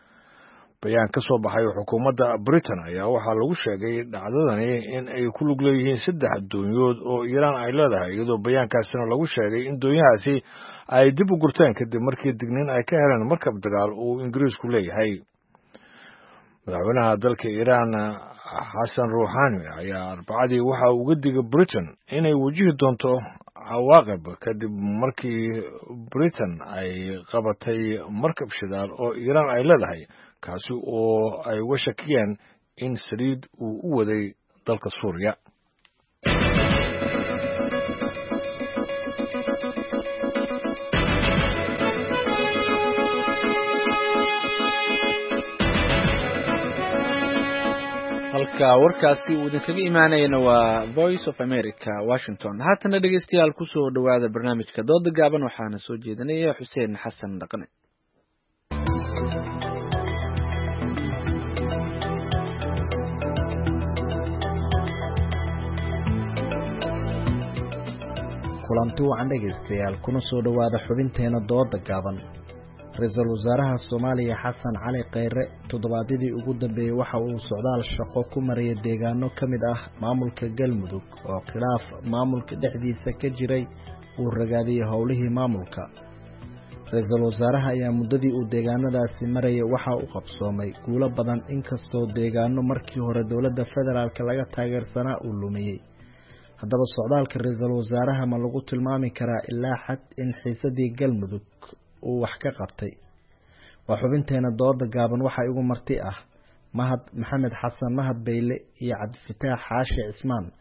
bayaan ka soo baxay xukuumadda Britain ayaa waxaa lagu sheegay dhacdadani in ay ku lug leeyihiin saddex doonyood oo Iran ay leedahay iyadoo bayaankaasina lagu sheegay in doonyahaasi ay dib u gurteen kadib markii digniin ay ka heleen markab dagaal uu Ingiriisku leeyahay. madaxweynaha dalka Iran Xasan Rouhani ayaa arbacadii waxa uu uga digay Britain inay wajihi doonto cawaaqib kadib markii Britain ay qabatay markab shidaal oo Iran ay leedahay kaasi oo ay uga shakiyeen in saliid uu u waday dalka Suuriya. halka warkaasi uu idinkaga imaanayna waa Voice of America, Washington. haatana dhegeystayaal ku soo dhawaada barnaamijka dooda gaaban waxaana soo jeedinaya Xuseen Xasan Dhaqane. kulanti wacan dhegeystayaal kuna soo dhawaada xubinteena dooda gaaban. ra-iisul wasaaraha Soomaaliya Xasan Cali Kheyre toddobaadyadii ugu dambeeyay waxa uu socdaal shaqo ku mariyay deegaano ka mid ah maamulka Galmudug oo khilaaf maamulka dhexdiisa ka jiray uu ragaadiyay howlihii maamulka. ra-iisul wasaaraha ayaa muddadii uu deegaanadaasi marayay waxa uu qabsoomay guulo badan inkastoo deegaano markii hore dowladda federaalka laga taageersanaa uu lumiyay. haddaba socdaalka ra-iisul wasaaraha ma lagu tilmaami karaa ilaa xad in xiisadii Galmudug uu wax ka qabtay? waa xubinteena dooda gaaban waxa igu marti ah Mahad Maxamed Xasan Mahad Beyle iyo Cabdifataax Xaashi Cismaan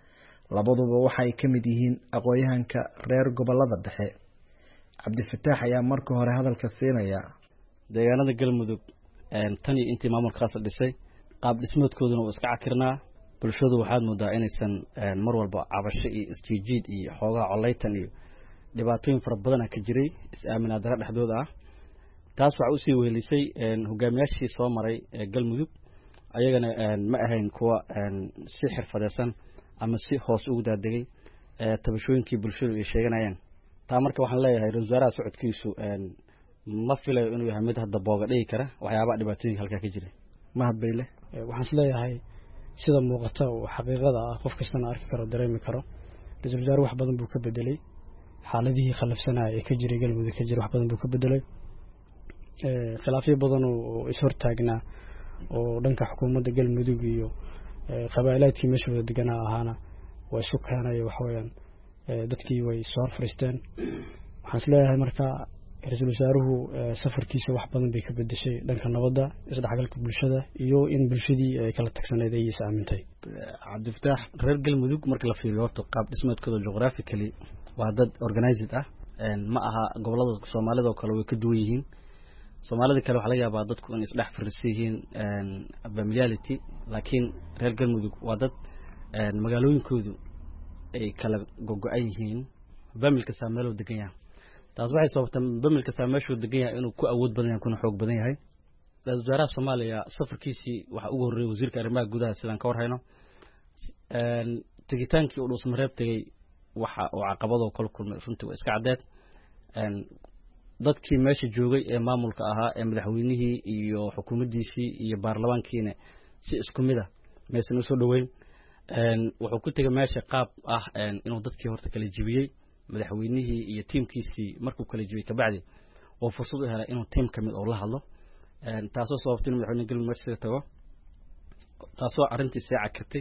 labaduba waxay ka mid yihiin aqoonyahanka reer gobolada dhexe. cabdifataax ayaa marka hore hadalka siinaya. deegaanada galmudug tan iyo intii maamulkaas la dhisay qaab dhismeedkooduna uu iska cakirnaa. bulshadu waxaad moodaa inaysan mar walba cabasho iyo isjiijiid iyo xoogaa coleytan iyo dhibaatooyin fara badan ka jiray is-aaminaad dara dhexdooda ah. taas waxa u sii wehelisay hogaamiyaashii soo maray galmudug ayagana ma ahayn kuwa si xirfadeysan ama si hoos ugu daadegay tabashooyinkii bulshadu ay sheeganayaan. taa marka waxaan leeyahay ra-iisul wasaaraha socodkiisu ma filayo inuu yahay mid hadda booga dhigi kara waxyaabaha dhibaatooyinka halkaa ka jiray. mahad bayle waxaan is leeyahay sida muuqata oo xaqiiqada ah qof kastana arki karo dareemi karo ra-iisul wasaare wax badan buu ka bedelay xaaladihii khalafsanaa ee ka jiray galmudug ka jiray wax badan buu ka bedelay khilaafyo badan oo is hortaagnaa oo dhanka xukuumadda galmudug iyo qabaa'ilaadkii meesha wada deganaa ahaana waa isu keenay waxa weeyaan dadkii way soo hor fariisteen. waxaan is leeyahay marka ra-iisul wasaaruhu safarkiisa wax badan bay ka bedeshay dhanka nabadda isdhexgalka bulshada iyo in bulshadii ay kala tagsaneed ay is aamintay. cabdifataax reer galmudug marka la fiiriyo horta qaab dhismeedkooda geographically waa dad organized ah ma aha gobolada Soomaalida oo kale way ka duwan yihiin. Soomaalida kale waxa laga yaabaa dadku in isdhex fariisan yihiin familiarity laakiin reer galmudug waa dad magaalooyinkoodu ay kala gogo'an yihiin familka saameelo degan yahay. taas waxay sababtay familka saameesho degan yahay inuu ku awood badan yahay kuna xoog badan yahay. ra-iisul wasaaraha Soomaaliya safarkiisii waxa ugu horeeyay wasiirka arrimaha gudaha sidaan ka warhayno tigitaankii uu dhusmareeb tagay waxa uu caqabado kala kulmay runtii iska cadeed. dadkii meesha joogay ee maamulka ahaa ee madaxweynihii iyo xukuumaddiisii iyo baarlamaankiina si isku mid ah meeshan u soo dhaweyn wuxuu ku tagay meesha qaab ah inuu dadkii horta kala jibiyay madaxweynihii iyo tiimkiisii markuu kala jibiyay kabacdi oo fursad u helay inuu tiim kamid oo la hadlo taasoo sababtay in madaxweynaha galmudug meesha tago taasoo arrintii sii cakirtay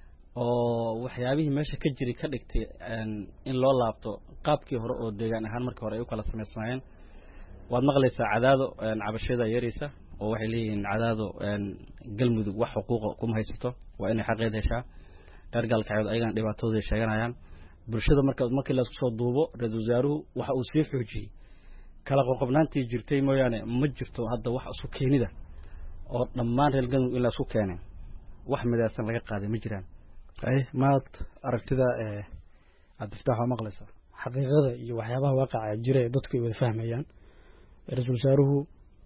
oo waxyaabihii meesha ka jiray ka dhigtay in loo laabto qaabkii hore oo deegaan ahaan markii hore ay u kala sameysnaayeen. waad maqlaysaa cadaado cabashada yareysa oo waxay leeyihiin cadaado galmudug wax xuquuq kuma haysato waa inay xaqeed heshaa. reer galkacyood ayagana dhibaatooda sheeganayaan. bulshada marka markii la isku soo duubo ra-iisul wasaaruhu waxa uu sii xoojiyay kala qoqobnaantii jirtay mooyaane ma jirto hadda wax isku keenida oo dhammaan reer galmudug in la isku keenay wax midaysan laga qaaday ma jiraan. ay maad aragtida ee cabdifataax waa maqlaysaa xaqiiqada iyo waxyaabaha waaqaca jira ee dadku ay wada fahmayaan. ra-iisul wasaaruhu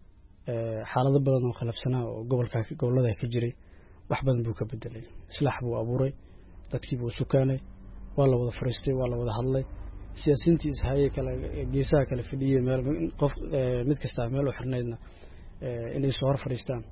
xaalado badan oo khilafsanaa oo gobolka gobolada ka jiray wax badan buu ka bedelay. islaax buu abuuray dadkii buu sukaanay waa la wada fariistay waa la wada hadlay siyaasiyiintii ishayay kala geesaha kala fadhiyay meel qof mid kasta meel u xirneedna inay soo hor fariistaan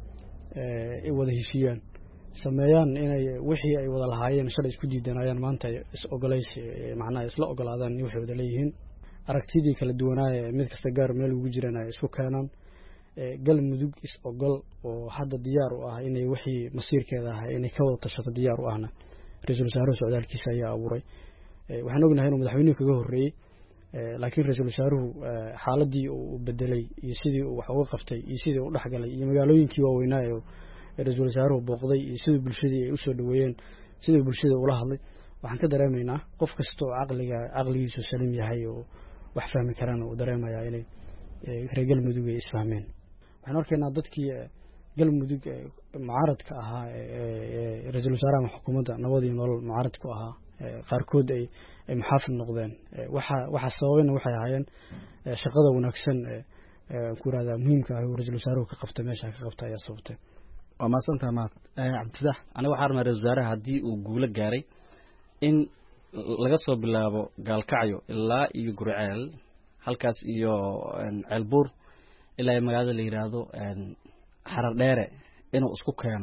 ay wada heshiiyaan sameeyaan inay wixii ay wada lahaayeen shalay isku diidanayaan maanta is ogolays macnaha isla ogolaadaan in waxay wada leeyihiin aragtidii kala duwanaaye mid kasta gaar meel ugu jiraan ay isku keenaan. galmudug is ogol oo hadda diyaar u ah inay wixii masiirkeeda ahaa inay ka wada tashato diyaar u ahna ra-iisul wasaaruhu socdaalkiisa ayaa abuuray. waxaan ognahay inuu madaxweynuhu kaga horreeyey laakiin ra-iisul wasaaruhu xaaladii uu bedelay iyo sidii uu wax uga qabtay iyo sidii uu dhexgalay iyo magaalooyinkii waaweynaa ee ra-iisul wasaaruhu booqday iyo sidii bulshadii ay u soo dhaweeyeen sidii bulshada ula hadlay waxaan ka dareemaynaa qof kasta oo caqliga caqligiisu salim yahay oo wax fahmi karaan uu dareemayaa inay reer galmudug ay isfahmeen. waxaan arkaynaa dadkii galmudug mucaaradka ahaa ra-iisul wasaaraha ama xukuumadda nabad iyo nolol mucaarad ku ahaa qaarkood ay muxaafid noqdeen. waxa waxa sababayna waxay ahaayeen shaqada wanaagsan ku raada muhiimka ah oo ra-iisul wasaaruhu ka qabtay meesha ka qabtay ayaa sababtay. waa maasantaa maad cabdifataax aniga waxaan rabaa ra-iisul wasaaraha haddii uu guulo gaaray in laga soo bilaabo gaalkacyo ilaa iyo gurceel halkaas iyo ceelbuur ilaa magaalada la yiraahdo xarar dheere inuu isku keeno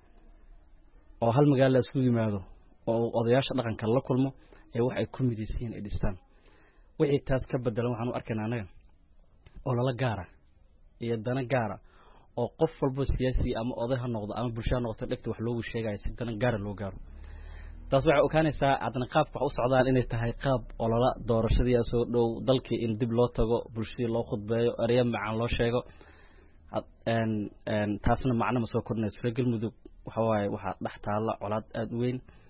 oo hal magaalo la isku yimaado oo odayaasha dhaqanka la kulmo ee wax ay ku midaysiin ay dhistaan. wixii taas ka bedelan waxaan u arkaynaa anaga oo lala gaara iyo dana gaara oo qof walba siyaasi ama oday ha noqdo ama bulshada noqoto dhigta wax loogu sheegay si dana gaar loo gaaro. taas waxay ogaanaysaa adna qaabka wax u socdaan inay tahay qaab olala doorashadii soo dhow dalkii in dib loo tago bulshadii loo khudbeeyo ariya macaan loo sheego een een taasna macna ma soo kordhinayso. reer galmudug waxa waaye waxa dhex taala colaad aad u weyn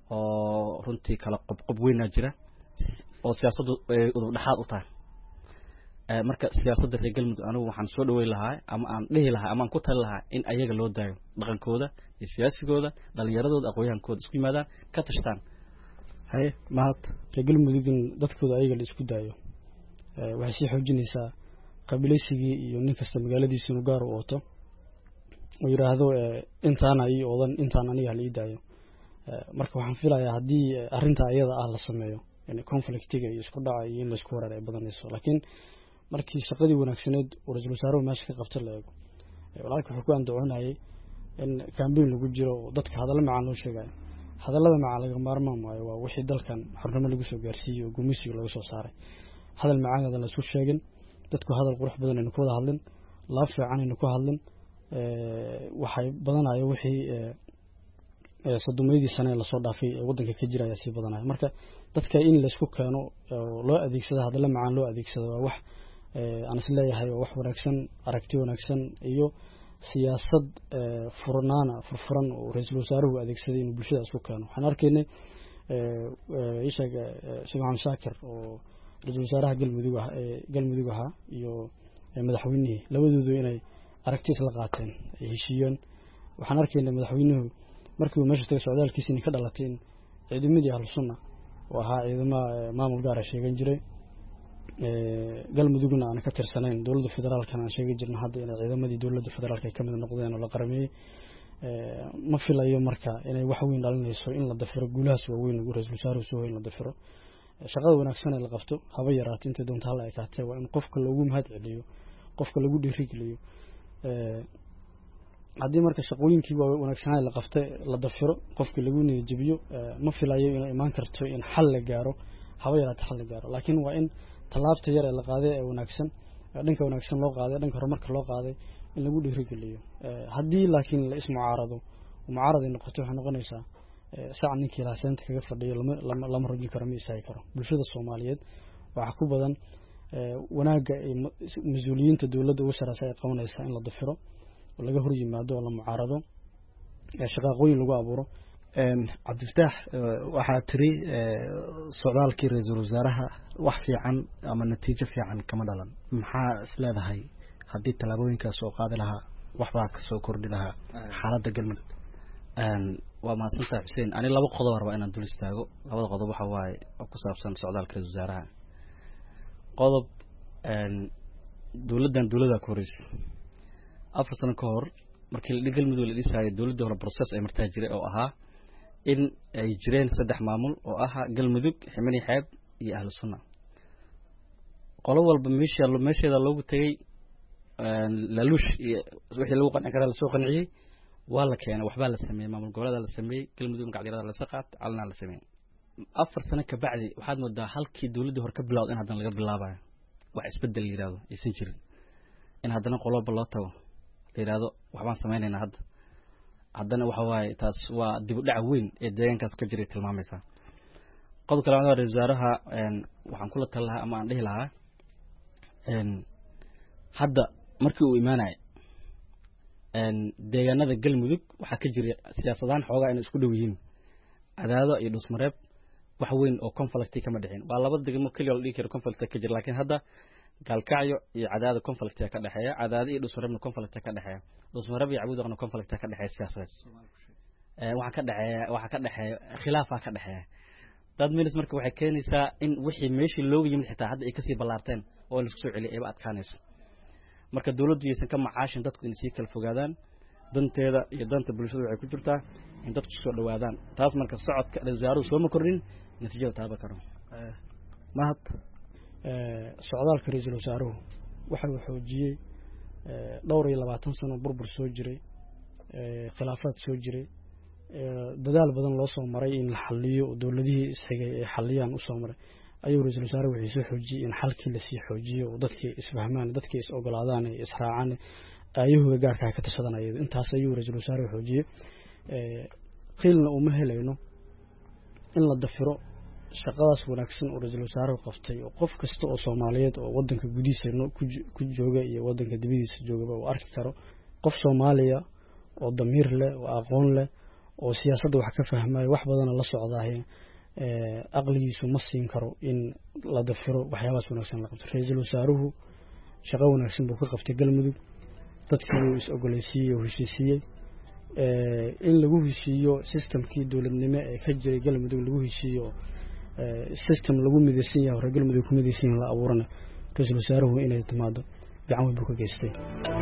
oo runtii kala qobqob weynaa jira oo siyaasaddu udub dhaxaad u tahay marka siyaasadda reer galmudug anigu waxaan soo dhaweyn lahaa ama aan dhihi lahaa ama aan ku tali lahaa in ayaga loo daayo dhaqankooda iyo siyaasigooda dhalinyaradooda aqoonyahankooda isku yimaadaan ka tashtaan haye mahad reer galmudug in dadkooda ayaga la isku daayo waxay sii xoojinaysaa qabiilaysigii iyo nin kasta magaaladiisa inuu gaar u ooto oo yidhaahdo intaana ii oodan intaan aniga hala ii daayo marka waxaan filayaa haddii arrintaa iyada ah la sameeyo conflictiga iyo isku dhaca iyo in laisku wareer ay badanayso laakiin markii shaqadii wanaagsaneed uu ra-iisul wasaaruhu meesha ka qabta la eego walaalka wuxuu ku andacoonayay in cambaign lagu jiro oo dadka hadallo macaan loo sheegayo hadallada macaan laga maarmaan maayo waa wixii dalkan xornimo lagu soo gaarsiiyey oo gumeysiga laga soo saaray hadal macaan la isku sheegin dadku hadal qurux badan aynu ku wada hadlin laab fiican aynu ku hadlin waxay badanayo wixii sodomeydii sane lasoo dhaafay ee waddanka ka jira ayaa sii badanaya marka dadka in laysku keeno oo loo adeegsado hadalla macaan loo adeegsado waa wax aan is leeyahay waa wax wanaagsan aragti wanaagsan iyo siyaasad furnaana furfuran oo ra-iisul wasaaruhu adeegsaday inuu bulshada isku keeno waxaan arkaynay ishaeg sheekh maxamed shaakir oo ra-iisul wasaaraha galmudug ah galmudug ahaa iyo madaxweynihii labadoodu inay aragti isla qaateen ay heshiiyeen waxaan arkaynay madaxweynuhu markii uu meesha tagay socdaalkiisii ka dhalatay in ciidamadii ahlu sunna oo ahaa ciidamo maamul gaara sheegan jiray galmudugna aan ka tirsanayn dowladda federaalkana aan sheegi jirna hadda inay ciidamadii dowladda federaalka ay ka mid noqdeen oo la qarameeyey ma filayo marka inay wax weyn dhalinayso in la dafiro guulahaas waaweyn ugu ra-iisul wasaaruhu soo in la dafiro shaqada wanaagsan ee la qabto haba yaraatay intay doonta hala ekaatee waa in qofka loogu mahad celiyo qofka lagu dhiirigeliyo haddii marka shaqooyinkii waa wanaagsanaa la qabtay la dafiro qofkii lagu niyadjabiyo ma filayo inay imaan karto in xal la gaaro haba yaraata xal la gaaro laakiin waa in tallaabta yar ee la qaaday ee wanaagsan dhanka wanaagsan loo qaaday dhanka horumarka loo qaaday in lagu dhiirigeliyo haddii laakiin la ismucaarado mucaarad ay noqoto waxay noqonaysaa sac ninkii lahaa seenta kaga fadhiyo lama lama rojin karo ma istaagi karo bulshada soomaaliyeed waxaa ku badan wanaagga ay mas-uuliyiinta dowladda ugu sareysa ay qabanaysaa in la dafiro oo laga hor yimaado oo la mucaarado shaqaaqooyin lagu abuuro cabdifataax waxaa tiri socdaalkii ra-iisul wasaaraha wax fiican ama natiijo fiican kama dhalan maxaa isleedahay haddii tallaabooyinkaas oo qaadi lahaa waxbaa kasoo kordhi lahaa xaaladda galmudug waa mahadsantahay xuseen ani laba qodob rabaa inaan dul istaago labada qodob waxa waaye oo ku saabsan socdaalka ra-iisul wasaaraha qodob dowladdan dowladda ku horeysay afar sano ka hor markii galmudug la dhisaayo dowladda hore process ay martaa jiray oo ahaa in ay jireen saddex maamul oo ahaa galmudug ximani xeeb iyo ahlu sunna qolo walba meesha meesheeda loogu tagay laluush iyo wixii lagu qanci karaa lasoo qanciyey waa la keenay waxbaa la sameeyey maamul goboleeda la sameeyey galmudug magacdirada la saqaat calna la sameeyey afar sano ka bacdi waxaad moodaa halkii dowladda hore ka bilowday in haddana laga bilaabayo wax isbedel yiraahdo aysan jirin in haddana qoloba loo tago la yiraahdo waxbaan sameynaynaa hadda haddana waxa waaye taas waa dib u dhac weyn ee deegaankaas ka jiray tilmaamaysaa qodobka labaad waa ra-iisul wasaaraha waxaan kula tali lahaa ama aan dhihi lahaa hadda markii uu imaanayay deegaanada galmudug waxaa ka jira siyaasadaan xoogaa inay isku dhow yihiin cadaado iyo dhusmareeb wax weyn oo conflict kama dhicin waa laba degmo kaliya la dhigi karo conflict ka jira laakiin hadda gaalkacyo iyo cadaado conflict ka dhaxeeya cadaado iyo dhusmareebna conflict ka dhaxeeya dhusmareeb iyo cabuudaqna conflict ka dhaxeeya siyaasadeed ee waxa ka dhaxeeya waxa ka dhaxeeya khilaafa ka dhaxeeya dad milis marka waxay keenaysaa in wixii meeshii looga yimid xitaa hadda ay kasii ballaarteen oo la isku soo celiyay ayba adkaanayso marka dawladdu aysan ka macaashin dadku in sii kala fogaadaan danteeda iyo danta bulshada waxay ku jirtaa in dadku soo dhawaadaan taas marka socodka wasaaruhu soo ma kordhin natiijada taaba karo mahad socdaalka ra-iisul wasaaruhu waxa uu xoojiyey dhowr iyo labaatan sano burbur soo jiray khilaafaad soo jiray dadaal badan loo soo maray in la xaliyo dowladihii isxigay ee xaliyaan u soo maray ayuu ra-iisul wasaaruhu wuxuu soo xoojiyey in xalkii la sii xoojiyo oo dadkii isfahmaan dadkii is ogolaadaan ee israacaan ayahuga gaarka ka tashadanaya intaas ayuu ra-iisul wasaaruhu xoojiyey qiilna uma helayno in la dafiro shaqadaas wanaagsan oo ra-iisul wasaaruhu qabtay oo qof kasta oo Soomaaliyeed oo wadanka gudihiisa ku jooga iyo wadanka dibadiisa joogaba uu arki karo qof Soomaaliya oo damiir leh oo aqoon leh oo siyaasadda wax ka fahmayo wax badana la socdaahe aqligiisu ma siin karo in la dafiro waxyaabahaas wanaagsan la qabto. ra-iisul wasaaruhu shaqo wanaagsan buu ka qabtay galmudug, dadkii uu is-ogolaysiiyey oo heshiisiiyey in lagu heshiiyo systemkii dowladnimo ee ka jiray galmudug lagu heshiiyo system lagu midaysan yahay hore galmudug ku midaysan yahay la abuurana ra-iisul wasaaruhu inay timaado gacan weyn buu ka geystay.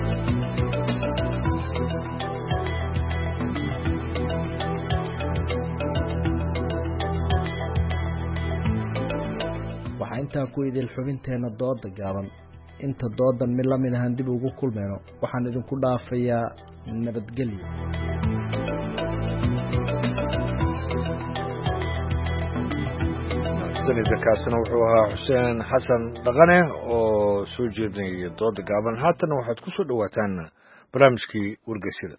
waxaa intaa ku idil xubinteena dooda gaaban. inta doodan mid lamid ahaan dib ugu kulmayno waxaan idinku dhaafayaa nabadgelyo. kaasina wuxuu ahaa xuseen xasan dhaqane oo soo jeedinaya dooda gaaban. haatana waxaad ku soo dhawaataan barnaamijkii wargeysyada.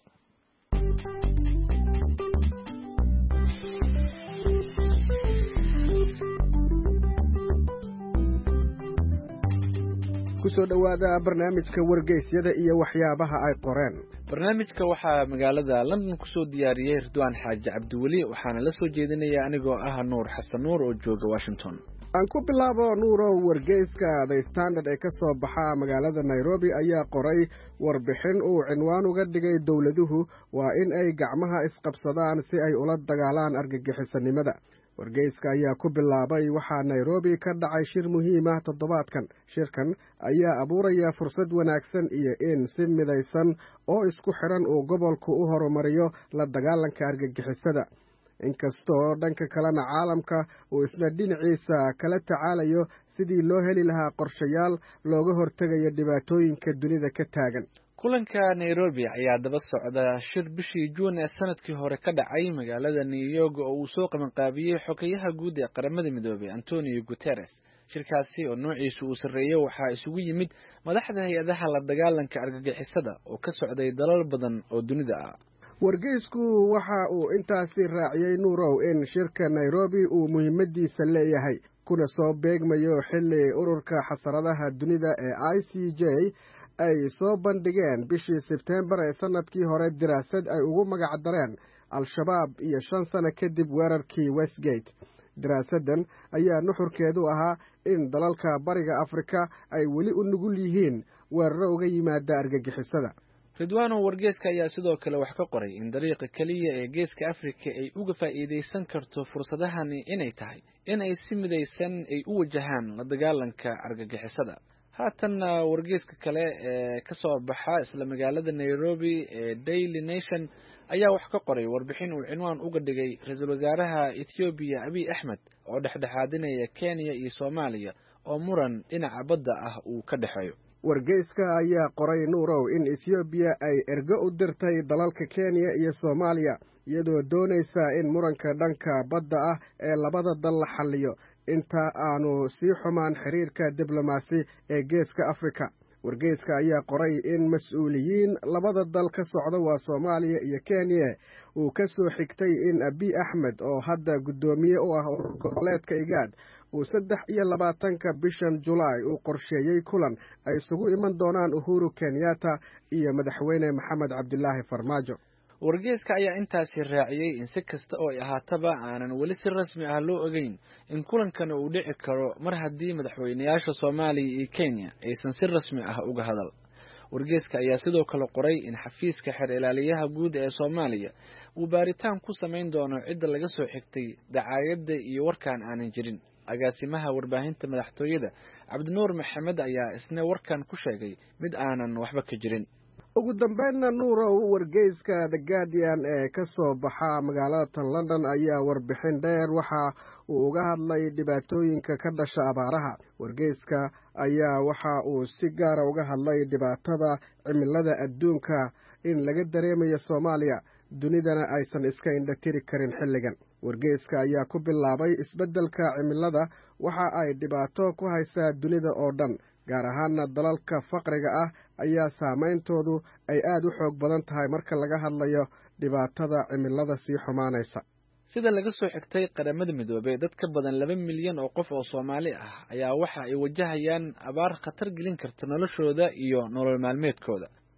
kusoo dhawaada barnaamijka wargeysyada iyo waxyaabaha ay qoreen. barnaamijka waxaa magaalada London kusoo diyaariyey Ridwaan Xaaji Cabdiweli, waxaana la soo jeedinaya anigoo ah Nuur Xasan Nuur oo jooga Washington. aan ku bilaabo Nuurow, wargeyska The Standard ee ka soo baxa magaalada Nairobi ayaa qoray warbixin uu cinwaan uga dhigay dowladuhu waa in ay gacmaha isqabsadaan si ay ula dagaalaan argagixisanimada. wargeyska ayaa ku bilaabay waxaa Nairobi ka dhacay shir muhiim ah toddobaadkan. shirkan ayaa abuuraya fursad wanaagsan iyo in si midaysan oo isku xiran uu gobolku u horumariyo la dagaalanka argagixisada. inkastoo dhanka kalena caalamka uu isna dhinaciisa kala tacaalayo sidii loo heli lahaa qorshayaal looga hortegayo dhibaatooyinka dunida ka taagan. kulanka Nairobi ayaa daba socda shir bishii Juun ee sanadkii hore ka dhacay magaalada New York oo uu soo qabanqaabiyey xogayaha guud ee qaramada midoobay Antonio Guterres. shirkaasi oo noociisu uu sareeyay waxaa isugu yimid madaxda hay'adaha la dagaalanka argagixisada oo ka socday dalal badan oo dunida ah. wargeysku waxa uu intaasi raaciyay Nuurow in shirka Nairobi uu muhiimadiisa leeyahay kuna soo beegmayo xilli ururka xasaradaha dunida ee I C J ay soo bandhigeen bishii Sebtembar ee sanadkii hore diraasad ay ugu magac dareen Al-Shabaab iyo shan sano kadib weerarkii Westgate. diraasadan ayaa nuxurkeedu ahaa in dalalka bariga Afrika ay weli u nugul yihiin weeraro uga yimaada argagixisada. Ridwaano, wargeyska ayaa sidoo kale wax ka qoray in dariiqa kaliya ee geeska Afrika ay uga faa'iideysan karto fursadahani inay tahay in ay si midaysan ay u wajahaan la dagaalanka argagixisada. haatan wargeyska kale ee ka soo baxa isla magaalada Nairobi ee Daily Nation ayaa wax ka qoray warbixin uu cinwaan uga dhigay ra'iisul wasaaraha Ethiopia Abiy Ahmed oo dhexdhexaadinaya Kenya iyo Soomaaliya oo muran dhinaca badda ah uu ka dhaxeeyo. wargeyska ayaa qoray Nuurow in Ethiopia ay ergo u dirtay dalalka Kenya iyo Soomaaliya iyadoo doonaysa in muranka dhanka badda ah ee labada dal la xalliyo inta aanu sii xumaan xiriirka diblomaasi ee geeska Afrika. wargeyska ayaa qoray in mas'uuliyiin labada dal ka socda waa Soomaaliya iyo Kenya uu ka soo xigtay in Abiy Ahmed oo hadda gudoomiye u ah goboleedka Igaad uu saddex iyo labaatanka bishan Julaay uu qorsheeyey kulan ay isugu iman doonaan Uhuru Kenyatta iyo madaxweyne Maxamed Cabdilaahi Farmaajo. wargeyska ayaa intaasi raaciyay in si kasta oo ay ahaataba aanan weli si rasmi ah loo ogeyn in kulankan uu dhici karo mar haddii madaxweynayaasha Soomaaliya iyo Kenya aysan si rasmi ah uga hadal. wargeyska ayaa sidoo kale qoray in xafiiska xeer ilaaliyaha guud ee Soomaaliya uu baaritaan ku sameyn doono cidda laga soo xigtay dacaayadda iyo warkaan aanan jirin. agaasimaha warbaahinta madaxtooyada Cabdinuur Maxamed ayaa isna warkan ku sheegay mid aanan waxba ka jirin. ugu dambeynna Nuurow, wargeyska The Guardian ee ka soo baxa magaalada London ayaa warbixin dheer waxa uu uga hadlay dhibaatooyinka ka dhasha abaaraha. wargeyska ayaa waxa uu si gaara uga hadlay dhibaatada cimilada adduunka in laga dareemayo Soomaaliya, dunidana aysan iska indhatiri karin xilligan. wargeyska ayaa ku bilaabay isbeddelka cimilada waxa ay dhibaato ku haysaa dunida oo dhan, gaar ahaana dalalka faqriga ah ayaa saameyntoodu ay aad u xoog badan tahay marka laga hadlayo dhibaatada cimilada sii xumaanaysa. sida laga soo xigtay qaramada midoobay, dad ka badan laba milyan oo qof oo Soomaali ah ayaa waxa ay wajahayaan abaar khatar gelin karta noloshooda iyo nolol maalmeedkooda.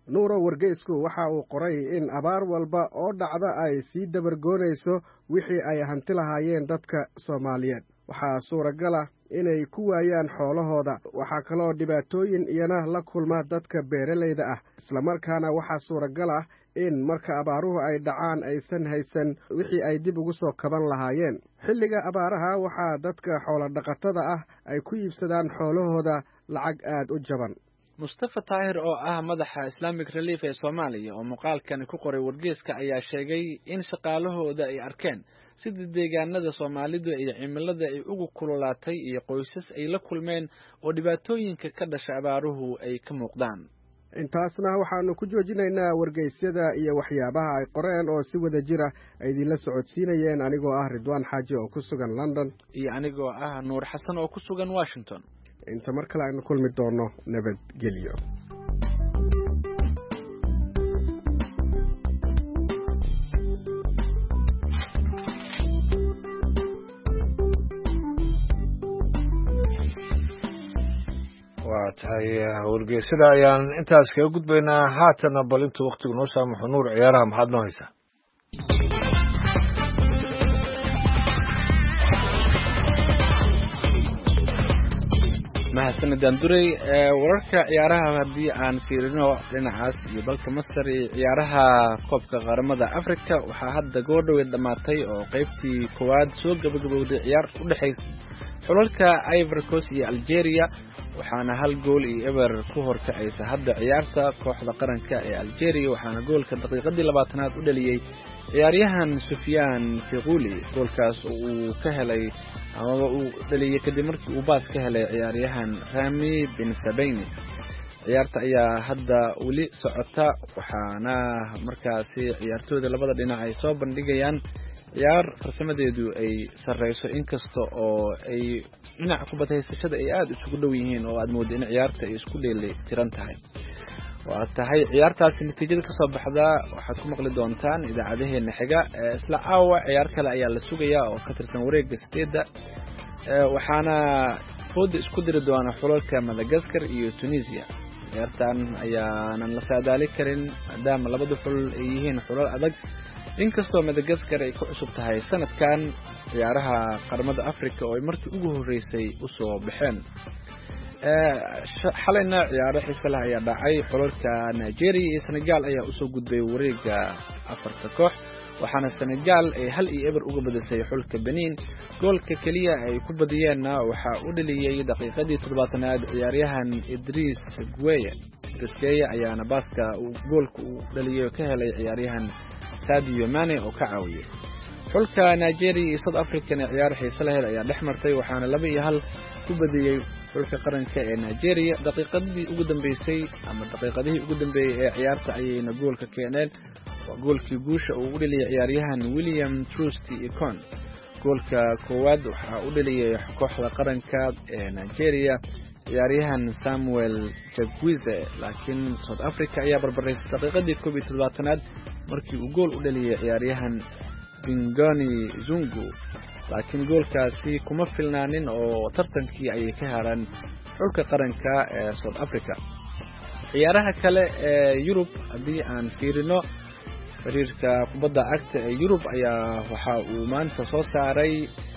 nuuro wargeysku waxa uu qoray in abaar walba oo dhacda ay sii dabargoonayso wixii ay hanti lahaayeen dadka soomaaliyeed waxaa suuragal ah inay ku waayaan xoolahooda waxaa kaloo dhibaatooyin iyana la kulma dadka beeralayda ah islamarkaana waxaa suuragal ah in marka abaaruhu ay dhacaan aysan haysan wixii ay dib ugu soo kaban lahaayeen xilliga abaaraha waxaa dadka xoolodhaqatada ah ay ku iibsadaan xoolahooda lacag aad u jaban mustafa taahir oo ah madaxa islamic relief ee soomaaliya oo muuqaalkani ku qoray wargeyska ayaa sheegay in shaqaalahooda ay arkeen sida deegaanada soomaalidu iyo cimilada ay ugu kululaatay iyo qoysas ay la kulmeen oo dhibaatooyinka ka dhasha abaaruhu ay ka muuqdaan intaasna waxaanu ku joojinaynaa wargeysyada iyo waxyaabaha ay qoreen oo si wada jira ay idinla socodsiinayeen anigoo ah ridwaan xaaji oo ku sugan london iyo anigoo ah nuur xasan oo ku sugan washington inta mar kale aynu kulmi doono nabadgelyo waa tahay wargeysada ayaan intaas kaga gudbaynaa haatana bal intuu waktigu noo saamaxo nuur ciyaaraha maxaad noo haysaa mahadsanidaan duray wararka ciyaaraha haddii aan fiirino dhinacaas iyo dalka masar iyo ciyaaraha koobka qaramada africa waxaa hadda goordhoweed dhammaatay oo qeybtii koowaad soo gabagabowday ciyaar u dhexaysa xulalka ivory coast iyo algeria waxaana hal gool iyo eber ku horkacaysa hadda ciyaarta kooxda qaranka ee algeria waxaana goolka daqiiqadii labaatanaad u dhaliyey ciyaaryahan sufyaan fiquli goolkaas uu ka helay amaba uu dhaliyey kadib markii uu baas ka helay ciyaaryahan rami bin sabayni ciyaarta ayaa hadda weli socota waxaana markaasi ciyaartooyda labada dhinac ay soo bandhigayaan ciyaar farsamadeedu ay sarreyso inkasta oo ay dhinaca kubadhaysashada ay aada isugu dhow yihiin oo aad mooda in ciyaarta ay isku dheeli tiran tahay waa tahay ciyaartaasi natiijada kasoo baxdaa waxaad ku maqli doontaan idaacadaheena xiga isla caawa ciyaar kale ayaa la sugayaa oo ka tirsan wareega sideedda waxaana fooda isku diri doona xulalka madagaskar iyo tunisia ciyaartan ayaanan la saadaali karin maadaama labada xulal ay yihiin xulal adag inkastoo madagaskar ay ku cusub tahay sanadkan ciyaaraha qaramada africa oo ay markii ugu horeysay usoo baxeen xalayna ciyaaro xiise leh ayaa dhacay xulalka nigeria iyo senegal ayaa usoo gudbay wareega afarta koox waxaana senegal ay hal iyo eber uga badisay xulka benin goolka keliya ay ku badiyeenna waxaa u dhaliyey daqiiqadii toddobaatanaad ciyaaryahan idris gueye idrisgeye ayaana baaska goolka uu dhaliyey ka helay ciyaaryahan sadio mane oo ka caawiyey xulka nigeria iyo south africana ciyaar xiise laheed ayaa dhex martay waxaana laba iyo hal ku badiyey xulka qaranka ee nigeria daqiiqadii ugu dambeysay ama daqiiqadihii ugu dambeeyey ee ciyaarta ayayna goolka keeneen waa goolkii guusha uu u dhaliyay ciyaaryahan william trusty icon goolka koowaad waxaa u dhaliyay kooxda qaranka ee nigeria ciyaaryahan samuel jagwize laakiin south africa ayaa barbaraysay daqiiqadii koob iyo toddobaatanaad markii uu gool u dhaliyay ciyaaryahan bingoni zungu laakiin goolkaasi kuma filnaanin oo tartankii ayay ka haraan xulka qaranka ee south africa ciyaaraha kale ee yurub haddii aan fiirino xiriirka kubadda cagta ee yurub ayaa waxa uu maanta soo saaray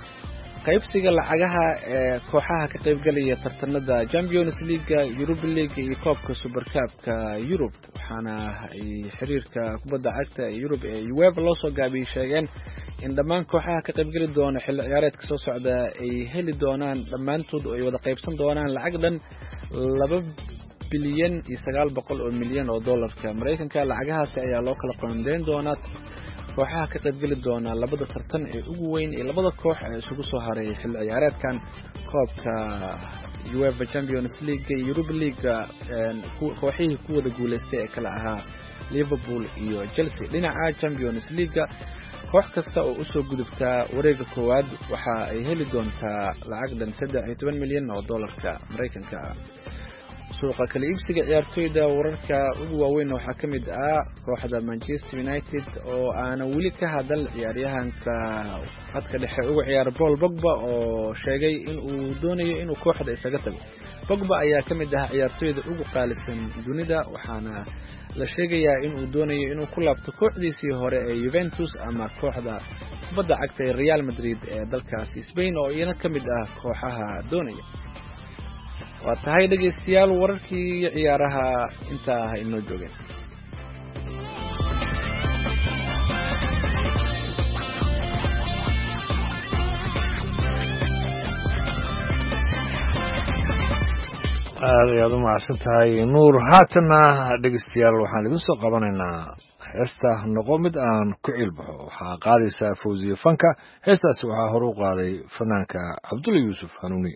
qaybsiga lacagaha ee kooxaha ka qaybgalaya tartanada champions league europa league iyo koobka supercupka yurub waxaana ay xiriirka kubadda cagta ee yurub ee uefa loo soo gaabiyey sheegeen in dhammaan kooxaha ka qaybgali doona xilli ciyaareedka soo socda ay heli doonaan dhammaantood oo ay wada qaybsan doonaan lacag dhan laba bilyan iyo sagaal boqol oo milyan oo dollarka maraykanka lacagahaasi ayaa loo kala qoondeyn doonaa kooxaha ka qaybgeli doona labada tartan ee ugu weyn ee labada koox ee isugu soo haray xilli ciyaareedkan koobka uefa champions league iyo europa league kooxihii ku wada guuleystay ee kala ahaa liverpool iyo chelsea dhinaca champions league koox kasta oo usoo gudubtaa wareega koowaad waxa ay heli doontaa lacag dhan saddex iyo toban milyan oo dollarka maraykanka suuqa kala iibsiga ciyaartoyda wararka ugu waaweyn waxaa ka mid ah kooxda Manchester United oo aanan weli ka hadal ciyaaryahanka khadka dhexe ugu ciyaar Paul Pogba oo sheegay in uu doonayo inuu kooxda isaga tago. Pogba ayaa ka mid ah ciyaartoyda ugu qaalisan dunida waxaana la sheegayaa in uu doonayo inuu ku laabto kooxdiisii hore ee Juventus ama kooxda kubadda cagta ee Real Madrid ee dalkaasi Spain oo iyana ka mid ah kooxaha doonaya. waa tahay dhegeystayaal wararkii ciyaaraha intaa inoo joogeen. aad ayaad u mahadsan tahay nuur. haatana dhegeystayaal waxaan idin soo qabanaynaa heesta noqo mid aan ku ciilbaxo. waxaa qaadaysaa Fawziya Fanka. heestaasi waxaa hore u qaaday fanaanka Cabdulla Yuusuf Hanuuni.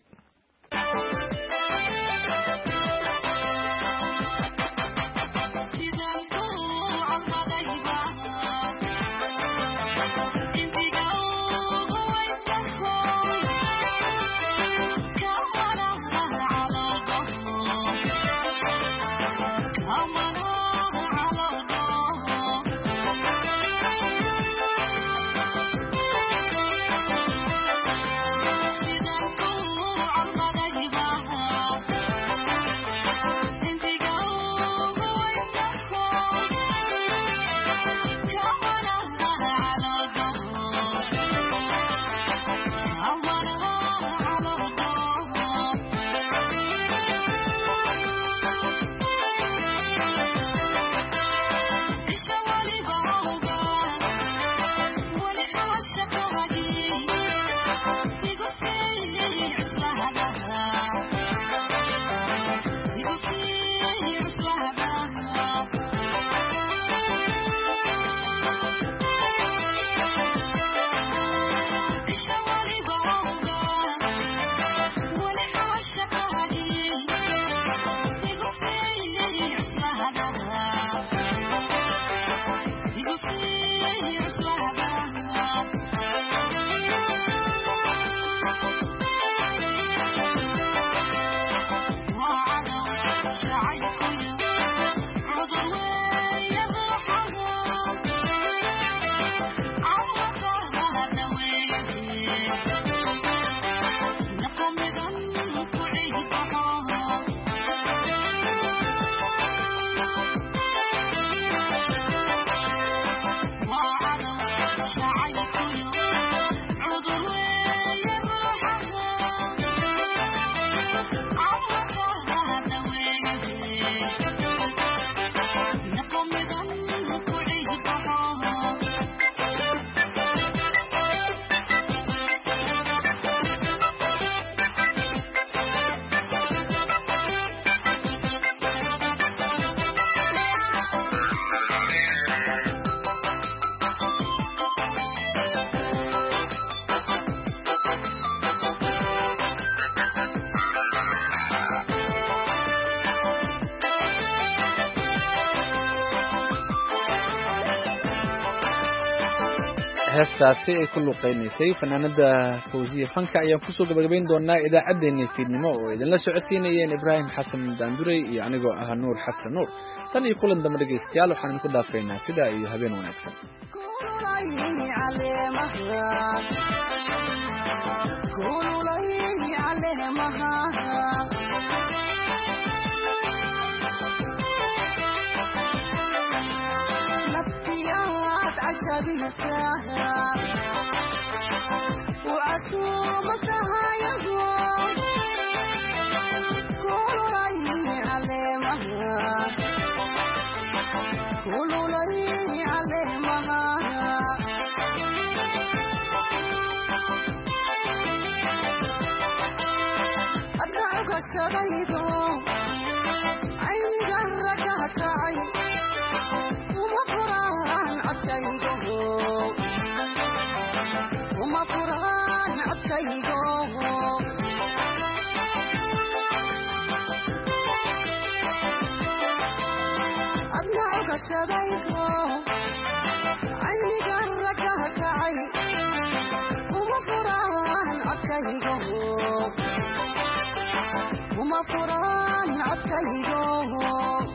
heestaasi ay ku luqeynaysay fanaanada Fawziya Fanka ayaan kusoo gabagabayn doonaa idaacaddeenii fiidnimo oo idinla socodsiinayeen Ibraahim Xasan Daanduray iyo anigoo ah Nuur Xasan Nuur. tan iyo kulan dambe dhegeystayaal waxaan idinku dhaafaynaa sidaa iyo habeen wanaagsan. وعصومتها يهون كل لي علمها كل لي علمها أدعوك استغيثو عيني جرك هتعي ومفران عدتيده ومفران عدتيده أدعوك استغيثو عيني جرك هتعي ومفران عدتيده uma furaan codkaygo